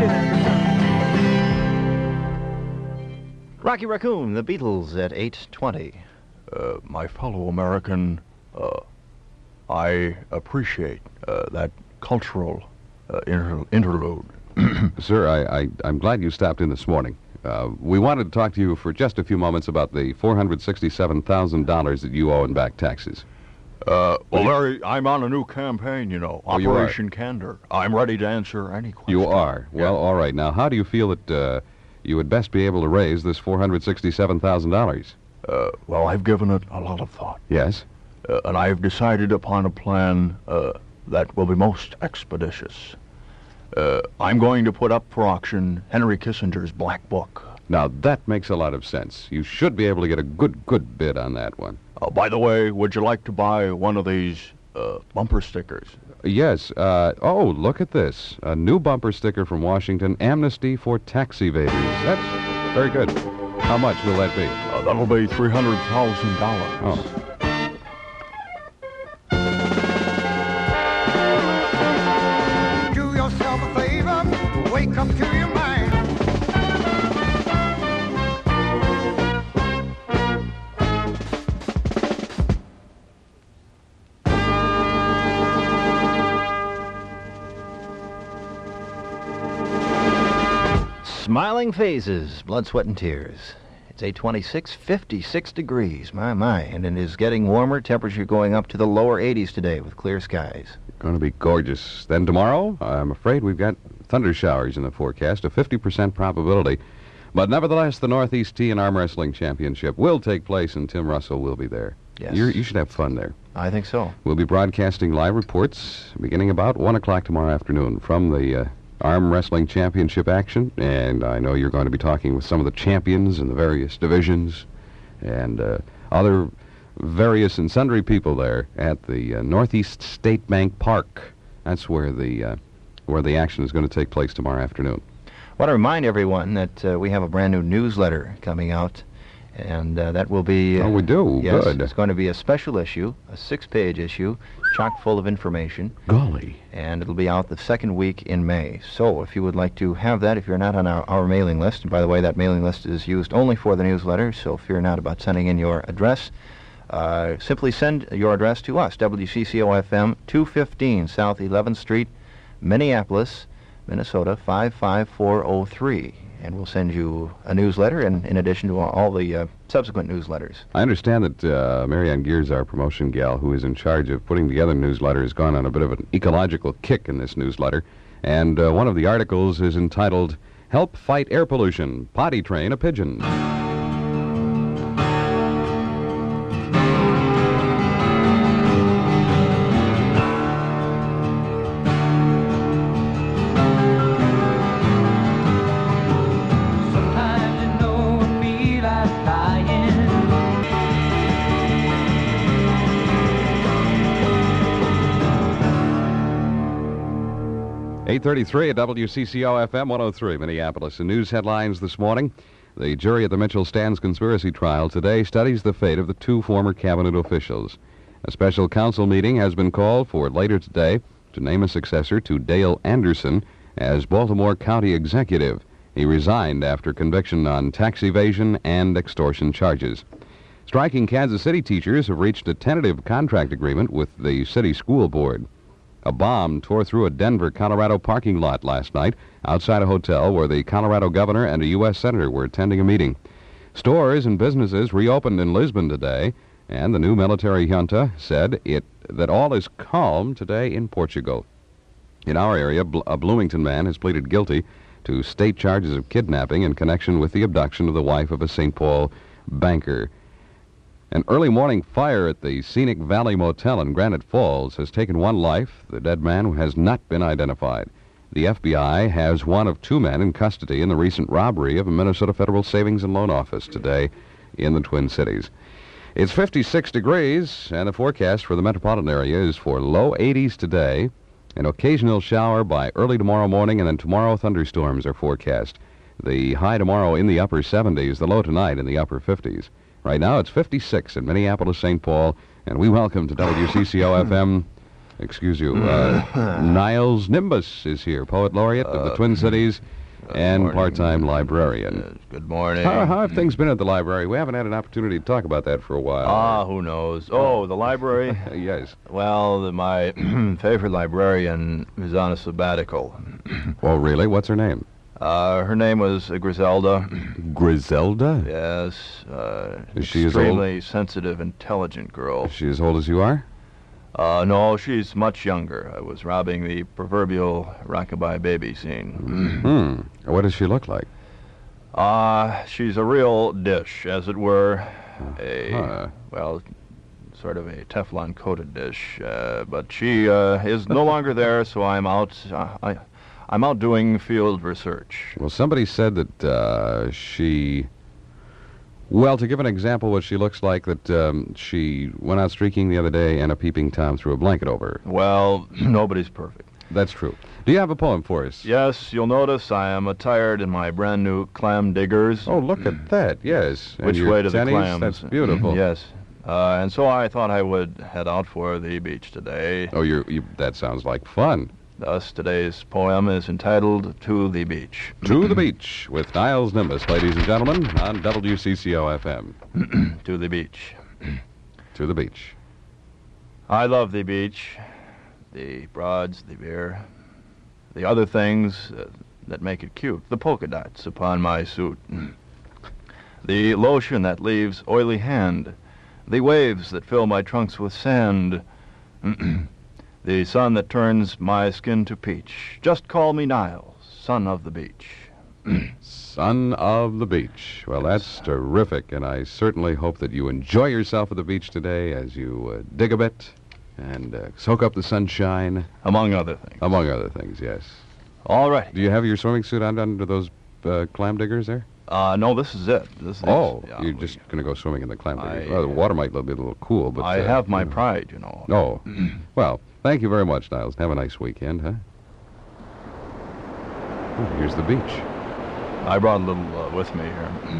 it. Rocky Raccoon, the Beatles at eight twenty. Uh, my fellow American, uh, I appreciate uh, that cultural uh, inter- interlude. Sir, I, I, I'm glad you stopped in this morning. Uh, we wanted to talk to you for just a few moments about the four hundred sixty-seven thousand dollars that you owe in back taxes. Uh, well, Larry, I'm on a new campaign, you know, Oh, you are? Operation Candor. I'm ready to answer any question. You are? Well, all right. Now, how do you feel that uh, you would best be able to raise this four hundred sixty-seven thousand dollars? Uh, well, I've given it a lot of thought. Yes? Uh, and I've decided upon a plan uh, that will be most expeditious. Uh, I'm going to put up for auction Henry Kissinger's Black Book. Now, that makes a lot of sense. You should be able to get a good, good bid on that one. Uh, by the way, would you like to buy one of these uh, bumper stickers? Yes. Uh, oh, look at this. A new bumper sticker from Washington, Amnesty for Tax Evaders. That's very good. How much will that be? Uh, that'll be three hundred thousand dollars. Oh. Do yourself a favor, wake up to your mind. Smiling faces, blood, sweat, and tears. It's eight twenty-six, fifty-six degrees. My, my. And it is getting warmer. Temperature going up to the lower eighties today with clear skies. Going to be gorgeous. Then tomorrow, I'm afraid we've got thunder showers in the forecast, a fifty percent probability. But nevertheless, the Northeast Tea and Arm Wrestling Championship will take place, and Tim Russell will be there. Yes. You're, you should have fun there. I think so. We'll be broadcasting live reports beginning about one o'clock tomorrow afternoon from the uh, Arm Wrestling Championship action. And I know you're going to be talking with some of the champions in the various divisions and uh, other various and sundry people there at the uh, Northeast State Bank Park. That's where the uh, where the action is going to take place tomorrow afternoon. I want to remind everyone that uh, we have a brand new newsletter coming out, and uh, that will be... Uh, Oh, we do? Yes, Good. it's going to be a special issue, a six-page issue, chock full of information. Golly. And it'll be out the second week in May. So if you would like to have that, if you're not on our, our mailing list, and by the way, that mailing list is used only for the newsletter, so fear not about sending in your address. Uh, simply send your address to us, W C C O F M, two fifteen South eleventh Street, Minneapolis, Minnesota, five five four oh three. And we'll send you a newsletter, and in addition to all the uh, subsequent newsletters. I understand that uh, Marianne Gears, our promotion gal, who is in charge of putting together the newsletter, has gone on a bit of an ecological kick in this newsletter. And uh, one of the articles is entitled, Help Fight Air Pollution, Potty Train a Pigeon. Sometimes you know I feel like dying. eight thirty-three at W C C O F M one oh three, Minneapolis. The news headlines this morning. The jury at the Mitchell Stans conspiracy trial today studies the fate of the two former cabinet officials. A special council meeting has been called for later today to name a successor to Dale Anderson as Baltimore County Executive. He resigned after conviction on tax evasion and extortion charges. Striking Kansas City teachers have reached a tentative contract agreement with the city school board. A bomb tore through a Denver, Colorado parking lot last night outside a hotel where the Colorado governor and a U S senator were attending a meeting. Stores and businesses reopened in Lisbon today, and the new military junta said it that all is calm today in Portugal. In our area, Bl- a Bloomington man has pleaded guilty to state charges of kidnapping in connection with the abduction of the wife of a Saint Paul banker. An early morning fire at the Scenic Valley Motel in Granite Falls has taken one life. The dead man has not been identified. The F B I has one of two men in custody in the recent robbery of a Minnesota Federal Savings and Loan Office today in the Twin Cities. It's fifty-six degrees, and the forecast for the metropolitan area is for low eighties today. An occasional shower by early tomorrow morning, and then tomorrow thunderstorms are forecast. The high tomorrow in the upper seventies, the low tonight in the upper fifties. Right now it's fifty-six in Minneapolis, Saint Paul, and we welcome to W C C O F M, excuse you, uh, Niles Nimbus is here, poet laureate of the Twin Cities and part-time librarian. Good morning. How, how have things been at the library? We haven't had an opportunity to talk about that for a while. Ah, who knows? Oh, the library? Yes. Well, the, my favorite librarian is on a sabbatical. Oh, really? What's her name? Uh, her name was uh, Griselda. Griselda? Yes. Uh, Is she as old? extremely sensitive, intelligent girl. Is she as old as you are? Uh, no, she's much younger. I was robbing the proverbial rockabye baby scene. Hmm. What does she look like? Uh, she's a real dish, as it were. A, Huh. well, sort of a Teflon-coated dish. Uh, but she uh, is no longer there, so I'm out. Uh, I, I'm out doing field research. Well, somebody said that uh, she... Well, to give an example what she looks like, that um, she went out streaking the other day and a peeping Tom threw a blanket over her. Well, nobody's perfect. That's true. Do you have a poem for us? Yes, you'll notice I am attired in my brand new clam diggers. Oh, look at that, yes. And Which your way to tennies? the clams? That's beautiful. Yes. Uh, and so I thought I would head out for the beach today. Oh, you're, you, that sounds like fun. Thus, today's poem is entitled To the Beach. To the Beach with Niles Nimbus, ladies and gentlemen, on W C C O F M. To the beach. To the beach. I love the beach, the broads, the beer, the other things uh, that make it cute, the polka dots upon my suit, the lotion that leaves oily hand, the waves that fill my trunks with sand, the sun that turns my skin to peach. Just call me Niles, son of the beach. Son of the beach. Well, that's terrific, and I certainly hope that you enjoy yourself at the beach today as you uh, dig a bit and uh, soak up the sunshine. Among other things. Among other things, yes. All right. Do you have your swimming suit on under those uh, clam diggers there? Uh, no, this is it. This is, Oh, yeah, you're we- just going to go swimming in the clam diggers. I- Well, the water might be a little cool, but... I uh, have my you know. pride, you know. Oh, well, thank you very much, Niles. Have a nice weekend, huh? Oh, here's the beach. I brought a little uh, with me here.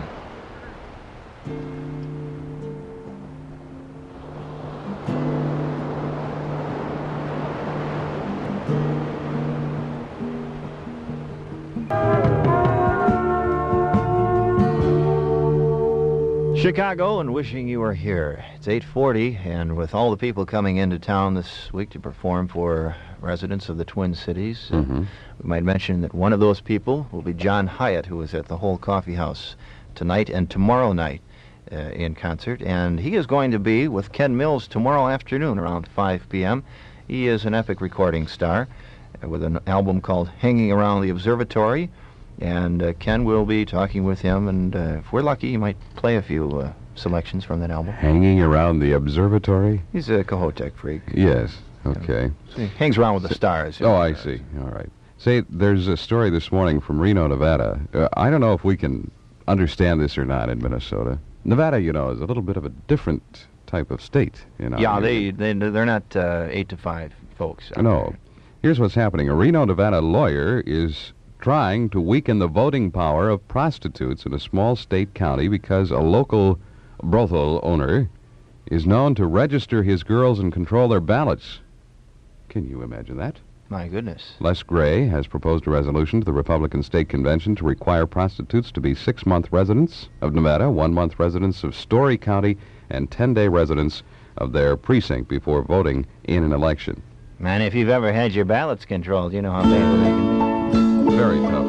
Chicago, and wishing you were here. It's eight forty, and with all the people coming into town this week to perform for residents of the Twin Cities, uh, Mhm. we might mention that one of those people will be John Hyatt, who is at the Whole Coffee House tonight and tomorrow night uh, in concert. And he is going to be with Ken Mills tomorrow afternoon around five p.m. He is an epic recording star uh, with an album called Hanging Around the Observatory. And uh, Ken will be talking with him, and uh, if we're lucky, he might play a few uh, selections from that album. Hanging around the observatory? He's a Kohoutek freak. Yes, okay. So he hangs around with the stars. you Oh, know. I see. All right. Say, there's a story this morning from Reno, Nevada. Uh, I don't know if we can understand this or not in Minnesota. Nevada, you know, is a little bit of a different type of state. You know, Yeah, they, they, they're not uh, eight to five folks. out No. Here's what's happening. A Reno, Nevada lawyer is trying to weaken the voting power of prostitutes in a small state county because a local brothel owner is known to register his girls and control their ballots. Can you imagine that? My goodness. Les Gray has proposed a resolution to the Republican State Convention to require prostitutes to be six-month residents of Nevada, one-month residents of Story County, and ten-day residents of their precinct before voting in an election. Man, if you've ever had your ballots controlled, you know how painful they can be. Very tough.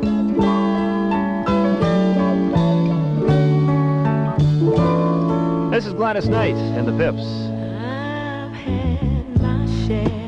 This is Gladys Knight and the Pips. I've had my share.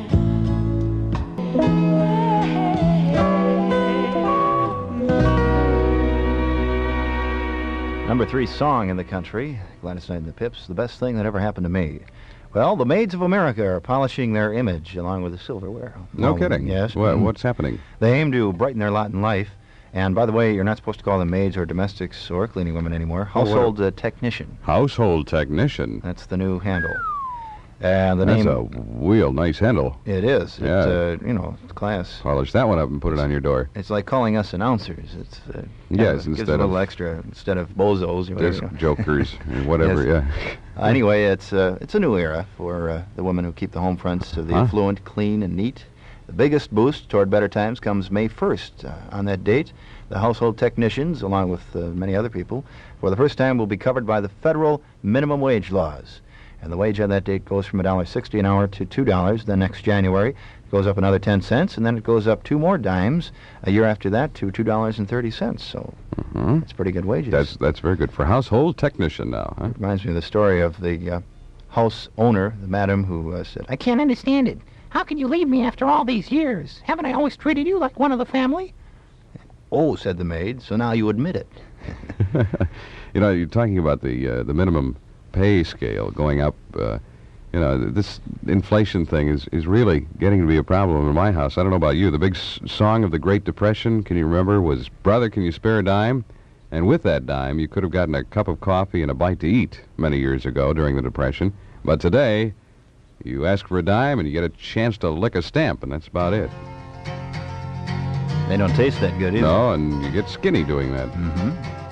Number three song in the country, Gladys Knight and the Pips, the best thing that ever happened to me. Well, the Maids of America are polishing their image along with the silverware. No Well, kidding. Yes. What, Mhm. what's happening? They aim to brighten their lot in life. And by the way, you're not supposed to call them maids or domestics or cleaning women anymore. Oh, what- Household uh, technician. Household technician. That's the new handle. And the That's name. a real nice handle. It is. Yeah. It's, uh, you know, it's class. Polish that one up and put it on your door. It's like calling us announcers. It's uh, Yes, gives instead a little of- extra instead of bozos. Or Just whatever. jokers and whatever, Yes. yeah. Uh, anyway, it's uh, it's a new era for uh, the women who keep the home fronts to the Huh? affluent, clean, and neat. The biggest boost toward better times comes May first. Uh, on that date, the household technicians, along with uh, many other people, for the first time will be covered by the federal minimum wage laws. And the wage on that date goes from one dollar sixty an hour to two dollars. Then next January, goes up another ten cents, and then it goes up two more dimes a year after that to two dollars and thirty cents. So Mm-hmm. it's pretty good wages. That's that's very good for household technician now, huh? Reminds me of the story of the uh, house owner, the madam, who uh, said, I can't understand it. How could you leave me after all these years? Haven't I always treated you like one of the family? "Oh," said the maid, "so now you admit it." You know, you're talking about the uh, the minimum pay scale going up. Uh, you know, th- this inflation thing is, is really getting to be a problem in my house. I don't know about you. The big s- song of the Great Depression, can you remember, was "Brother, Can You Spare a Dime?" And with that dime, you could have gotten a cup of coffee and a bite to eat many years ago during the Depression. But today, you ask for a dime and you get a chance to lick a stamp, and that's about it. They don't taste that good either. No, and you get skinny doing that. Mm-hmm.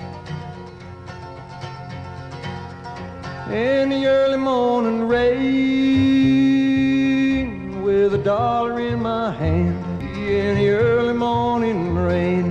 In the early morning rain, with a dollar in my hand. In the early morning rain.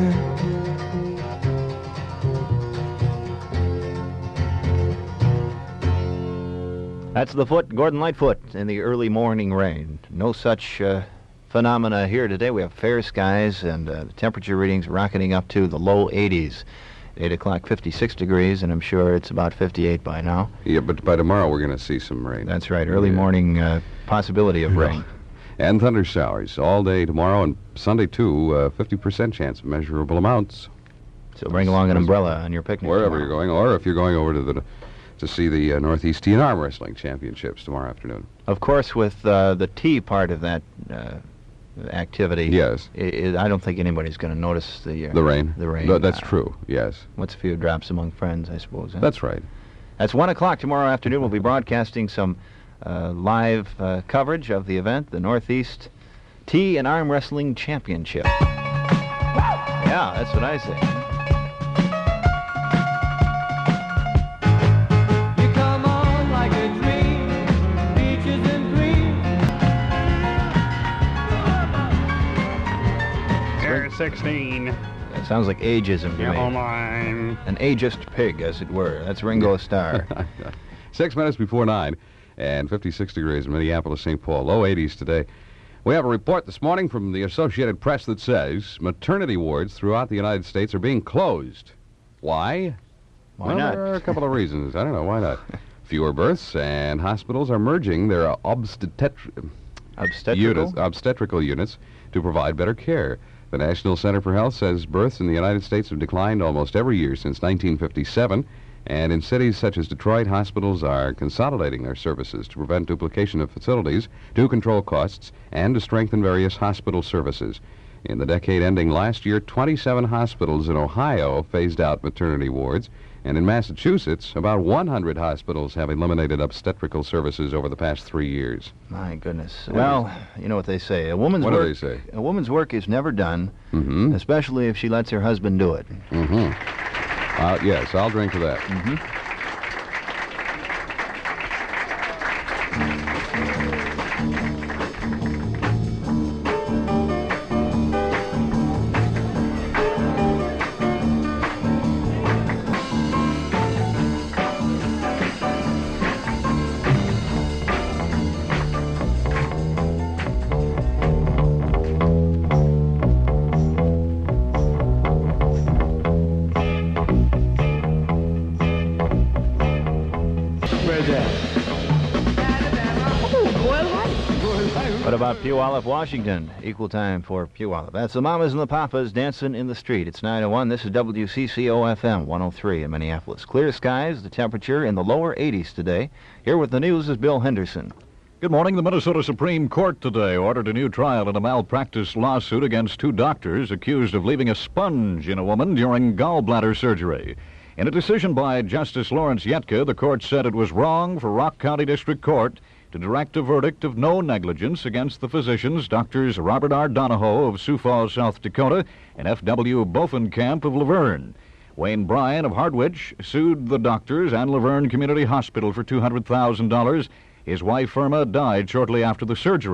That's the Foot, Gordon Lightfoot, in the early morning rain. No such uh, phenomena here today. We have fair skies, and uh, the temperature readings rocketing up to the low eighties. eight o'clock, fifty-six degrees, and I'm sure it's about fifty-eight by now. Yeah, but by tomorrow we're going to see some rain. That's right, early Yeah. morning uh, possibility of rain. And thunder showers all day tomorrow, and Sunday, too, uh, fifty percent chance of measurable amounts. So bring along an umbrella on your picnic Wherever tomorrow. you're going, or if you're going over to the to see the uh, Northeast Tea and Arm Wrestling Championships tomorrow afternoon. Of course, with uh, the tea part of that uh, activity, Yes. I I I don't think anybody's going to notice the uh, The rain? The rain. No, that's Uh, true, yes. What's a few drops among friends, I suppose. Huh? That's right. That's one o'clock tomorrow afternoon. We'll be broadcasting some uh, live uh, coverage of the event, the Northeast Tea and Arm Wrestling Championship. Yeah, that's what I say. You come on like a dream, peaches and cream. Air sixteen. That sounds like ageism to Yeah, me. online. An ageist pig, as it were. That's Ringo Starr. Six minutes before nine, and fifty-six degrees in Minneapolis, Saint Paul. Low eighties today. We have a report this morning from the Associated Press that says maternity wards throughout the United States are being closed. Why? Why well, not? There are a couple of reasons. I don't know. Why not? Fewer births, and hospitals are merging their obstetri- Obstetrical? units, obstetrical units to provide better care. The National Center for Health says births in the United States have declined almost every year since nineteen fifty-seven, and in cities such as Detroit, hospitals are consolidating their services to prevent duplication of facilities, to control costs, and to strengthen various hospital services. In the decade ending last year, twenty-seven hospitals in Ohio phased out maternity wards, and in Massachusetts, about one hundred hospitals have eliminated obstetrical services over the past three years. My goodness. Well, you know what they say. A woman's What do work, they say? A woman's work is never done, Mm-hmm. especially if she lets her husband do it. Mm-hmm. Uh, yes, I'll drink to that. Mm-hmm. Where's that? What about Puyallup, Washington? Equal time for Puyallup. That's the Mamas and the Papas dancing in the street. It's nine oh one. This is W C C O F M one oh three in Minneapolis. Clear skies, the temperature in the lower eighties today. Here with the news is Bill Henderson. Good morning. The Minnesota Supreme Court today ordered a new trial in a malpractice lawsuit against two doctors accused of leaving a sponge in a woman during gallbladder surgery. In a decision by Justice Lawrence Yetka, the court said it was wrong for Rock County District Court to direct a verdict of no negligence against the physicians, Doctors Robert R. Donahoe of Sioux Falls, South Dakota, and F W Bovenkamp of Laverne. Wayne Bryan of Hardwich sued the doctors and Laverne Community Hospital for two hundred thousand dollars. His wife, Irma, died shortly after the surgery.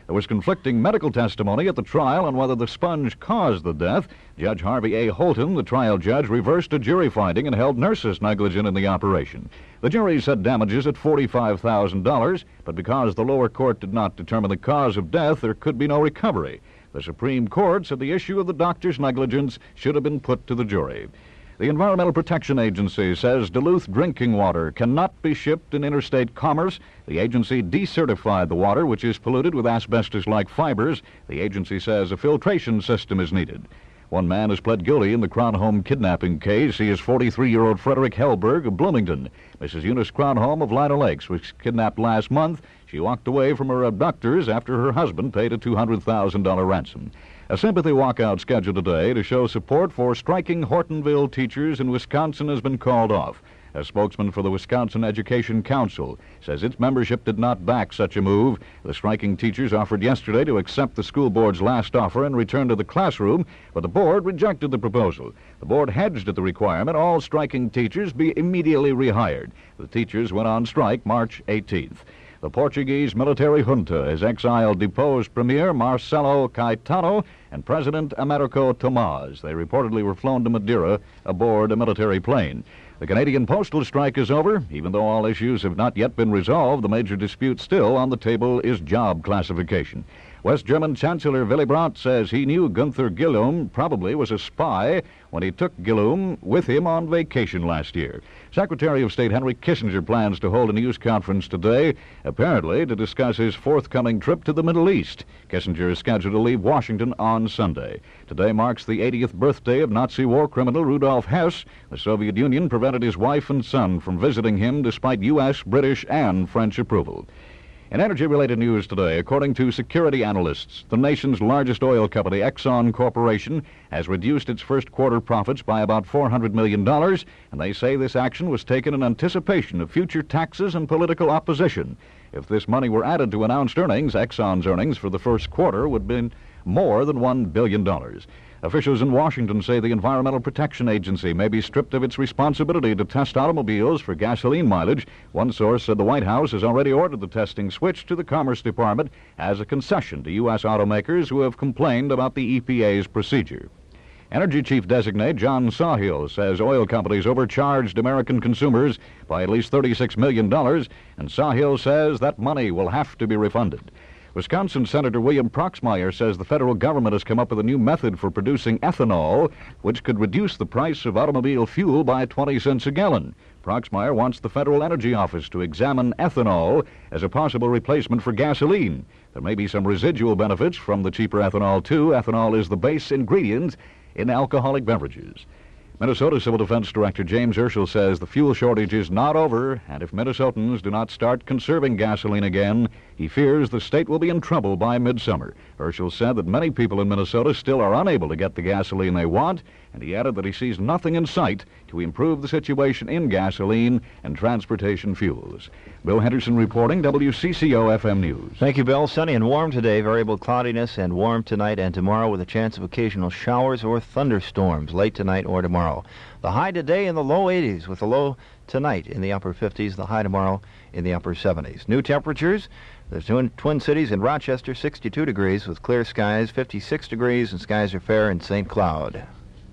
There was conflicting medical testimony at the trial on whether the sponge caused the death. Judge Harvey A. Holton, the trial judge, reversed a jury finding and held nurses negligent in the operation. The jury set damages at forty-five thousand dollars, but because the lower court did not determine the cause of death, there could be no recovery. The Supreme Court said the issue of the doctor's negligence should have been put to the jury. The Environmental Protection Agency says Duluth drinking water cannot be shipped in interstate commerce. The agency decertified the water, which is polluted with asbestos-like fibers. The agency says a filtration system is needed. One man has pled guilty in the Kronholm kidnapping case. He is forty-three-year-old Frederick Hellberg of Bloomington. Missus Eunice Kronholm of Lino Lakes was kidnapped last month. She walked away from her abductors after her husband paid a two hundred thousand dollars ransom. A sympathy walkout scheduled today to show support for striking Hortonville teachers in Wisconsin has been called off. A spokesman for the Wisconsin Education Council says its membership did not back such a move. The striking teachers offered yesterday to accept the school board's last offer and return to the classroom, but the board rejected the proposal. The board hedged at the requirement all striking teachers be immediately rehired. The teachers went on strike March eighteenth. The Portuguese military junta has exiled deposed Premier Marcelo Caetano and President Americo Tomás. They reportedly were flown to Madeira aboard a military plane. The Canadian postal strike is over. Even though all issues have not yet been resolved, the major dispute still on the table is job classification. West German Chancellor Willy Brandt says he knew Gunther Guillaume probably was a spy when he took Guillaume with him on vacation last year. Secretary of State Henry Kissinger plans to hold a news conference today, apparently to discuss his forthcoming trip to the Middle East. Kissinger is scheduled to leave Washington on Sunday. Today marks the eightieth birthday of Nazi war criminal Rudolf Hess. The Soviet Union prevented his wife and son from visiting him despite U S, British, and French approval. In energy-related news today, according to security analysts, the nation's largest oil company, Exxon Corporation, has reduced its first quarter profits by about four hundred million dollars, and they say this action was taken in anticipation of future taxes and political opposition. If this money were added to announced earnings, Exxon's earnings for the first quarter would have been more than one billion dollars. Officials in Washington say the Environmental Protection Agency may be stripped of its responsibility to test automobiles for gasoline mileage. One source said the White House has already ordered the testing switched to the Commerce Department as a concession to U S automakers who have complained about the E P A's procedure. Energy Chief Designate John Sawhill says oil companies overcharged American consumers by at least thirty-six million dollars, and Sawhill says that money will have to be refunded. Wisconsin Senator William Proxmire says the federal government has come up with a new method for producing ethanol, which could reduce the price of automobile fuel by twenty cents a gallon. Proxmire wants the Federal Energy Office to examine ethanol as a possible replacement for gasoline. There may be some residual benefits from the cheaper ethanol, too. Ethanol is the base ingredient in alcoholic beverages. Minnesota Civil Defense Director James Urschel says the fuel shortage is not over, and if Minnesotans do not start conserving gasoline again, he fears the state will be in trouble by midsummer. Urschel said that many people in Minnesota still are unable to get the gasoline they want, and he added that he sees nothing in sight to improve the situation in gasoline and transportation fuels. Bill Henderson reporting, W C C O F M News. Thank you, Bill. Sunny and warm today, variable cloudiness and warm tonight and tomorrow with a chance of occasional showers or thunderstorms late tonight or tomorrow. The high today in the low eighties with the low tonight in the upper fifties, the high tomorrow in the upper seventies. New temperatures, the Twin, Twin Cities in Rochester, sixty-two degrees with clear skies, fifty-six degrees, and skies are fair in Saint Cloud.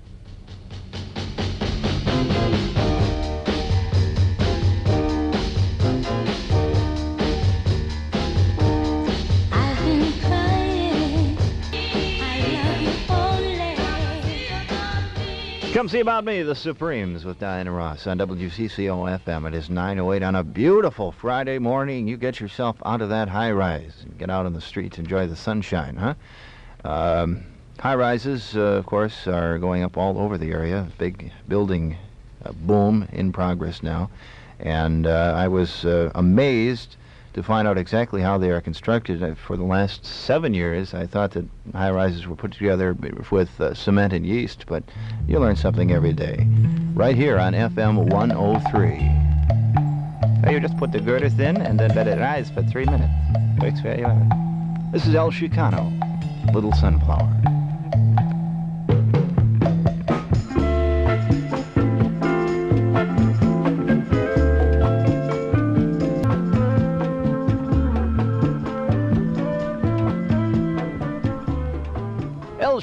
Come see About Me, The Supremes with Diana Ross on W C C O F M. It is nine oh eight on a beautiful Friday morning. You get yourself out of that high-rise and get out on the streets, enjoy the sunshine, huh? Um, high-rises, uh, of course, are going up all over the area. Big building uh, boom in progress now. And uh, I was uh, amazed to find out exactly how they are constructed. For the last seven years, I thought that high-rises were put together with uh, cement and yeast, but you learn something every day. Right here on F M one oh three. Now you just put the girders in and then let it rise for three minutes. Works very well. This is El Chicano, Little Sunflower.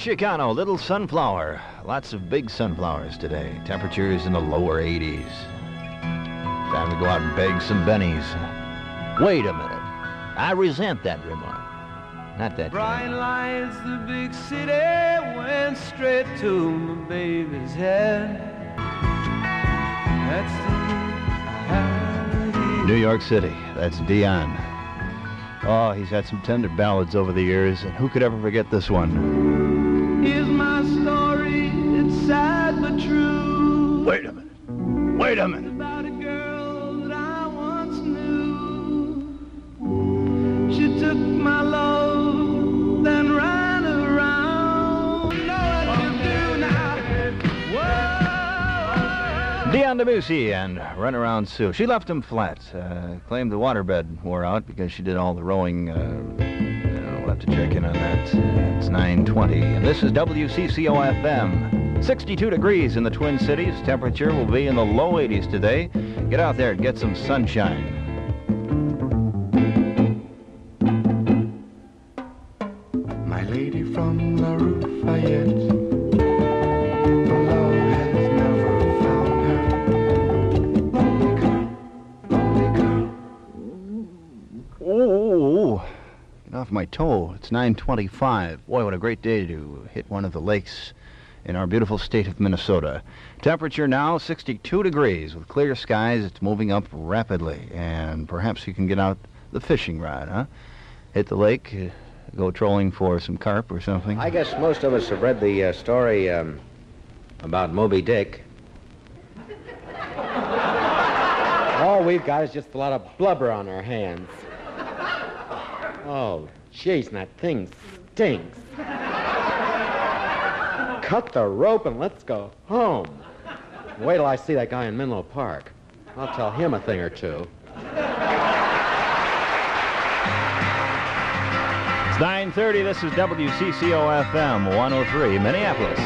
Chicano, Little Sunflower. Lots of big sunflowers today. Temperatures in the lower eighties. Time to go out and beg some bennies. Wait a minute. I resent that remark. Not that Bright kind. lights, the big city went straight to my baby's head. That's the New York City. That's Dion. Oh, he's had some tender ballads over the years, and who could ever forget this one? Here's my story. It's sad but true. Wait a minute. Wait a minute. About a girl that I once knew. She took my love, then ran around. Know what you do now. Whoa. Dion DeMussy and Runaround Sue. She left him flat. Uh, claimed the waterbed wore out because she did all the rowing. Uh, we'll have to check in on that. It's nine twenty, and this is W C C O F M. sixty-two degrees in the Twin Cities. Temperature will be in the low eighties today. Get out there and get some sunshine. My lady from La Rufayette, for love has never found her. Lonely girl, lonely girl. Oh, get off my toe. It's nine twenty-five. Boy, what a great day to hit one of the lakes in our beautiful state of Minnesota. Temperature now sixty-two degrees with clear skies. It's moving up rapidly, and perhaps you can get out the fishing rod, huh? Hit the lake, uh, go trolling for some carp or something. I guess most of us have read the uh, story um, about Moby Dick. All we've got is just a lot of blubber on our hands. Oh, jeez, and that thing stinks. Cut the rope and let's go home. Wait till I see that guy in Menlo Park. I'll tell him a thing or two. It's nine thirty. This is W C C O F M one oh three, Minneapolis.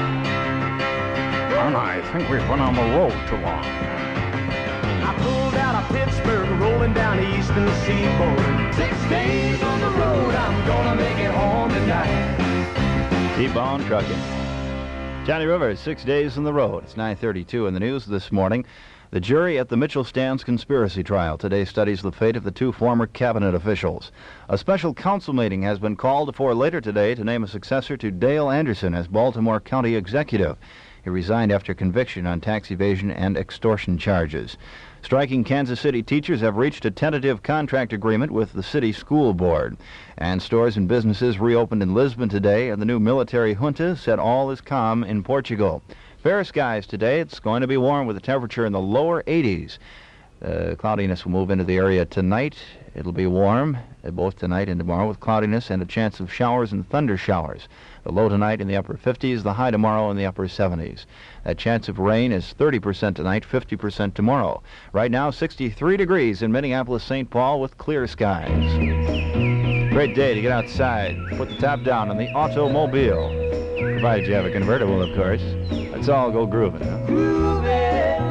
And I think we've been on the road too long. I pulled out of Pittsburgh, rolling down the eastern seaboard. Six days on the road, I'm gonna make it home tonight. Keep on trucking. Johnny Rivers, six days on the road. It's nine thirty-two in the news this morning. The jury at the Mitchell Stans conspiracy trial today studies the fate of the two former cabinet officials. A special council meeting has been called for later today to name a successor to Dale Anderson as Baltimore County Executive. He resigned after conviction on tax evasion and extortion charges. Striking Kansas City teachers have reached a tentative contract agreement with the city school board. And stores and businesses reopened in Lisbon today, and the new military junta said all is calm in Portugal. Fair skies today. It's going to be warm with a temperature in the lower eighties. Uh, cloudiness will move into the area tonight. It'll be warm uh, both tonight and tomorrow with cloudiness and a chance of showers and thunder showers. The low tonight in the upper fifties, the high tomorrow in the upper seventies. That chance of rain is thirty percent tonight, fifty percent tomorrow. Right now, sixty-three degrees in Minneapolis, Saint Paul with clear skies. Great day to get outside. Put the top down on the automobile. Provided you have a convertible, of course. Let's all go grooving, huh? Grooving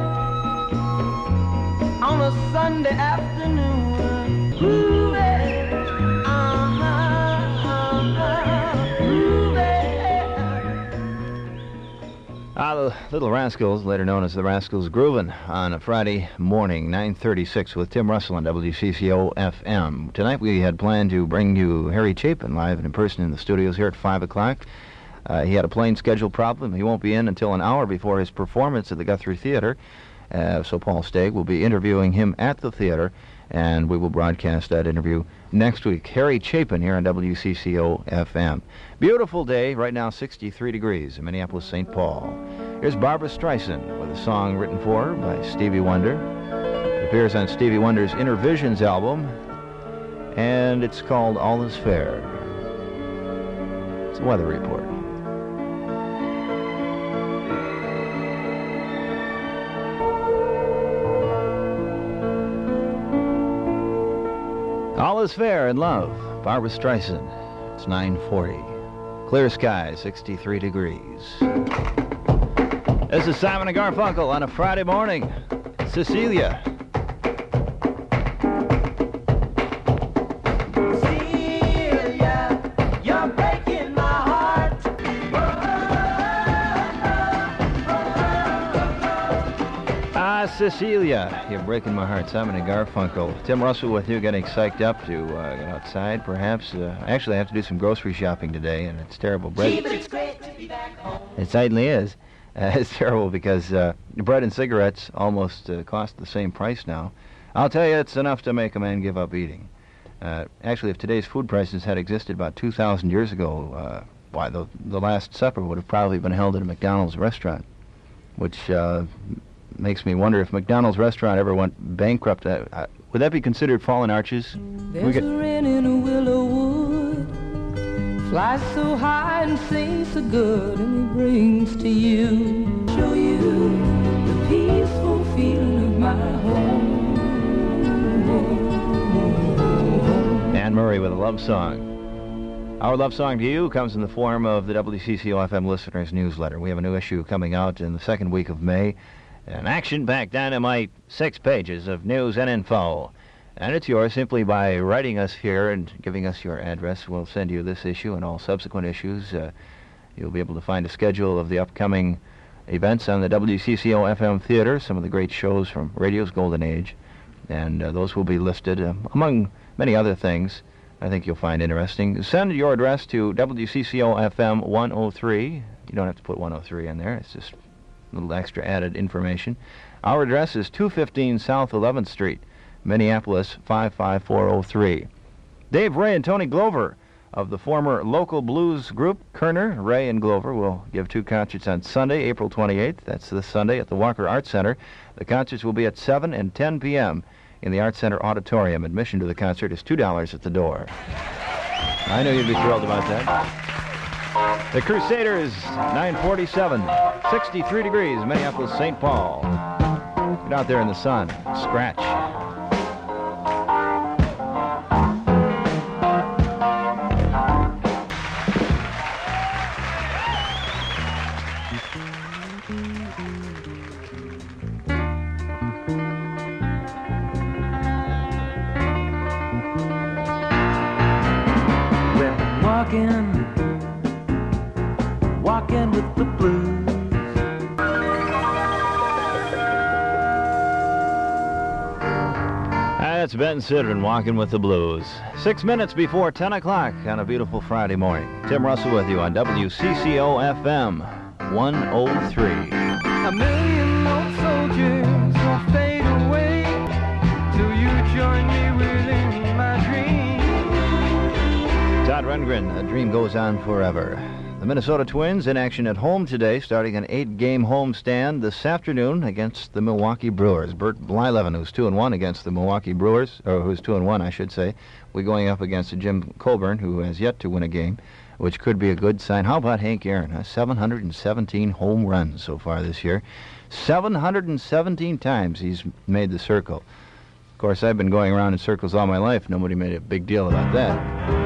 on a Sunday afternoon. Grooving, uh-huh, uh-huh, grooving. Ah, the Little Rascals, later known as the Rascals Groovin', on a Friday morning, nine thirty-six, with Tim Russell on W C C O F M. Tonight we had planned to bring you Harry Chapin live and in person in the studios here at five o'clock. Uh, he had a plane schedule problem. He won't be in until an hour before his performance at the Guthrie Theater. Uh, so Paul Stagg will be interviewing him at the theater, and we will broadcast that interview next week. Harry Chapin here on W C C O F M. Beautiful day, right now sixty-three degrees in Minneapolis, Saint Paul. Here's Barbra Streisand with a song written for her by Stevie Wonder. It appears on Stevie Wonder's Inner Visions album, and it's called All Is Fair. It's a weather report. All is fair in love. Barbra Streisand. It's nine forty. Clear skies, sixty-three degrees. This is Simon and Garfunkel on a Friday morning. Cecilia. Celia, you're breaking my heart. Cecilia, you're breaking my heart. Simon and Garfunkel. Tim Russell with you, getting psyched up to uh, get outside, perhaps. Uh, actually, I have to do some grocery shopping today, and it's terrible. Bread. It's great to be back home. It certainly is. Uh, it's terrible because uh, bread and cigarettes almost uh, cost the same price now. I'll tell you, it's enough to make a man give up eating. Uh, actually, if today's food prices had existed about two thousand years ago, uh, why, the, the Last Supper would have probably been held at a McDonald's restaurant, which uh, makes me wonder if McDonald's restaurant ever went bankrupt. Uh, uh, would that be considered fallen arches? There's We get- a wren in a willow wood, flies so high and sings so good, and he brings to you, show you the peaceful feeling of my home. Anne Murray with a love song. Our love song to you comes in the form of the W C C O F M Listeners Newsletter. We have a new issue coming out in the second week of May. An action-packed dynamite, six pages of news and info. And it's yours simply by writing us here and giving us your address. We'll send you this issue and all subsequent issues. Uh, you'll be able to find a schedule of the upcoming events on the W C C O F M Theater, some of the great shows from radio's golden age. And uh, those will be listed, uh, among many other things I think you'll find interesting. Send your address to W C C O F M one oh three. You don't have to put one oh three in there. It's just a little extra added information. Our address is two fifteen South eleventh Street, Minneapolis five five four oh three. Dave Ray and Tony Glover of the former local blues group Kerner, Ray and Glover will give two concerts on Sunday, April twenty-eighth. That's this Sunday at the Walker Arts Center. The concerts will be at seven and ten p.m. in the Arts Center Auditorium. Admission to the concert is two dollars at the door. I know you'd be thrilled about that. The Crusaders, nine forty-seven, sixty-three degrees, Minneapolis, Saint Paul. Get out there in the sun, scratch. Well, walking, walking with the blues. That's Ben Sidran walking with the blues. Six minutes before ten o'clock on a beautiful Friday morning. Tim Russell with you on W C C O F M one oh three. A million more soldiers will fade away till you join me within my dream. Todd Rundgren, A Dream Goes On Forever. The Minnesota Twins in action at home today, starting an eight-game homestand this afternoon against the Milwaukee Brewers. Bert Blyleven, who's two and one against the Milwaukee Brewers, or who's two and one, I should say. We're going up against Jim Colburn, who has yet to win a game, which could be a good sign. How about Hank Aaron? Huh? seven hundred seventeen home runs so far this year. seven hundred seventeen times he's made the circle. Of course, I've been going around in circles all my life. Nobody made a big deal about that.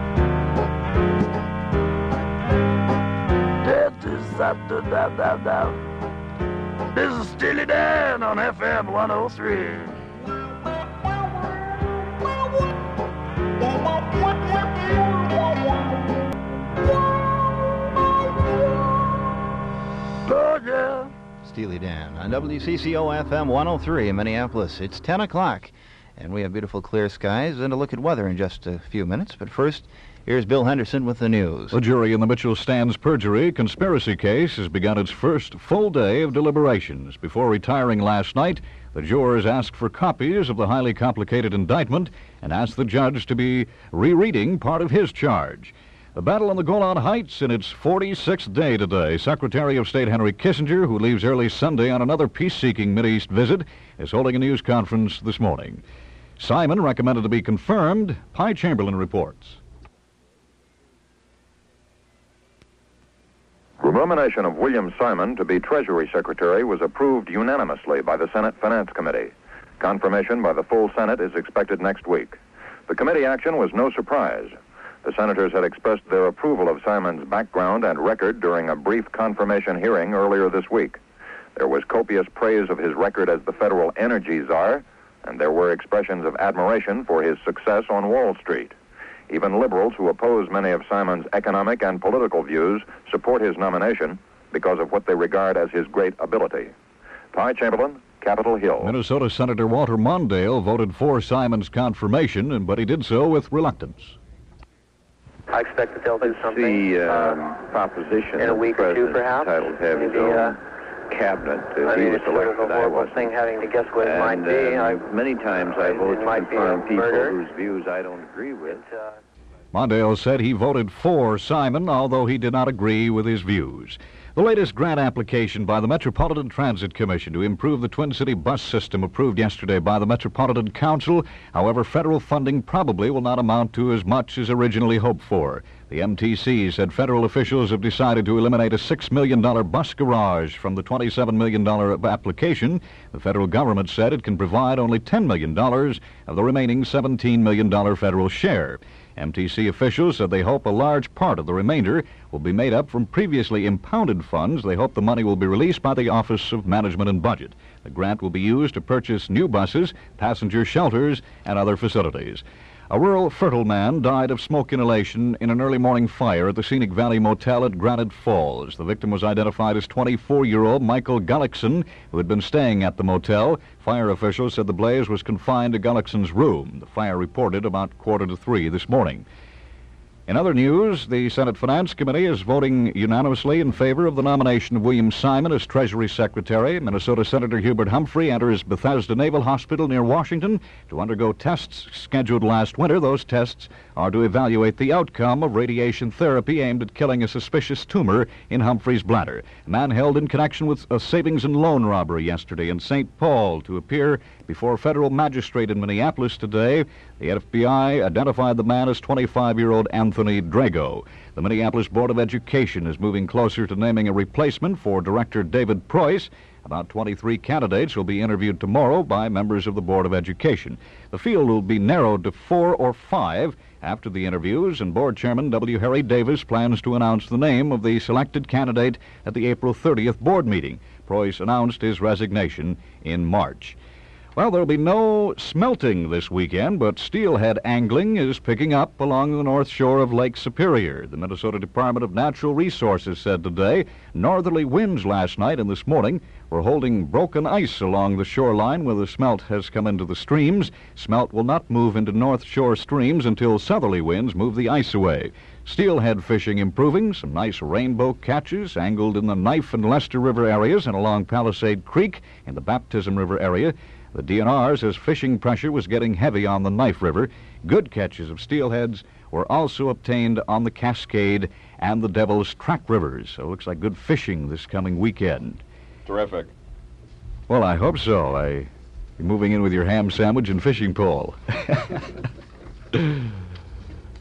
This is Steely Dan on F M one oh three. Oh, yeah. Steely Dan on W C C O F M one oh three in Minneapolis. It's ten o'clock, and we have beautiful clear skies and a look at weather in just a few minutes. But first, here's Bill Henderson with the news. A jury in the Mitchell Stands perjury conspiracy case has begun its first full day of deliberations. Before retiring last night, the jurors asked for copies of the highly complicated indictment and asked the judge to be rereading part of his charge. The battle on the Golan Heights in its forty-sixth day today. Secretary of State Henry Kissinger, who leaves early Sunday on another peace-seeking Mideast visit, is holding a news conference this morning. Simon recommended to be confirmed. Pye Chamberlain reports. The nomination of William Simon to be Treasury Secretary was approved unanimously by the Senate Finance Committee. Confirmation by the full Senate is expected next week. The committee action was no surprise. The senators had expressed their approval of Simon's background and record during a brief confirmation hearing earlier this week. There was copious praise of his record as the federal energy czar, and there were expressions of admiration for his success on Wall Street. Even liberals who oppose many of Simon's economic and political views support his nomination because of what they regard as his great ability. Pye Chamberlain Capitol Hill. Minnesota Senator Walter Mondale voted for Simon's confirmation, and but he did so with reluctance. I expect that they'll do something The uh, um, proposition in a week or two, perhaps. entitled to have his Maybe, own uh, cabinet. Uh, I he mean, was it's sort of a elected, I horrible wasn't. thing having to guess what it might And, be. uh, I, many times I it vote to might be confirm a people murder. whose views I don't agree with. uh, Mondale said he voted for Simon, although he did not agree with his views. The latest grant application by the Metropolitan Transit Commission to improve the Twin City bus system approved yesterday by the Metropolitan Council. However, federal funding probably will not amount to as much as originally hoped for. The M T C said federal officials have decided to eliminate a six million dollars bus garage from the twenty-seven million dollars application. The federal government said it can provide only ten million dollars of the remaining seventeen million dollars federal share. M T C officials said they hope a large part of the remainder will be made up from previously impounded funds. They hope the money will be released by the Office of Management and Budget. The grant will be used to purchase new buses, passenger shelters, and other facilities. A rural fertile man died of smoke inhalation in an early morning fire at the Scenic Valley Motel at Granite Falls. The victim was identified as twenty-four-year-old Michael Gullickson, who had been staying at the motel. Fire officials said the blaze was confined to Gullickson's room. The fire reported about quarter to three this morning. In other news, the Senate Finance Committee is voting unanimously in favor of the nomination of William Simon as Treasury Secretary. Minnesota Senator Hubert Humphrey enters Bethesda Naval Hospital near Washington to undergo tests scheduled last winter. Those tests are to evaluate the outcome of radiation therapy aimed at killing a suspicious tumor in Humphrey's bladder. A man held in connection with a savings and loan robbery yesterday in Saint Paul to appear before a federal magistrate in Minneapolis today. The F B I identified the man as twenty-five-year-old Anthony Drago. The Minneapolis Board of Education is moving closer to naming a replacement for Director David Preuss. About twenty-three candidates will be interviewed tomorrow by members of the Board of Education. The field will be narrowed to four or five after the interviews, and Board Chairman W. Harry Davis plans to announce the name of the selected candidate at the April thirtieth board meeting. Preuss announced his resignation in March. Well, there'll be no smelting this weekend, but steelhead angling is picking up along the north shore of Lake Superior. The Minnesota Department of Natural Resources said today northerly winds last night and this morning were holding broken ice along the shoreline where the smelt has come into the streams. Smelt will not move into north shore streams until southerly winds move the ice away. Steelhead fishing improving. Some nice rainbow catches angled in the Knife and Lester River areas and along Palisade Creek in the Baptism River area. The D N R says fishing pressure was getting heavy on the Knife River. Good catches of steelheads were also obtained on the Cascade and the Devil's Track rivers. So it looks like good fishing this coming weekend. Terrific. Well, I hope so. I, you're moving in with your ham sandwich and fishing pole.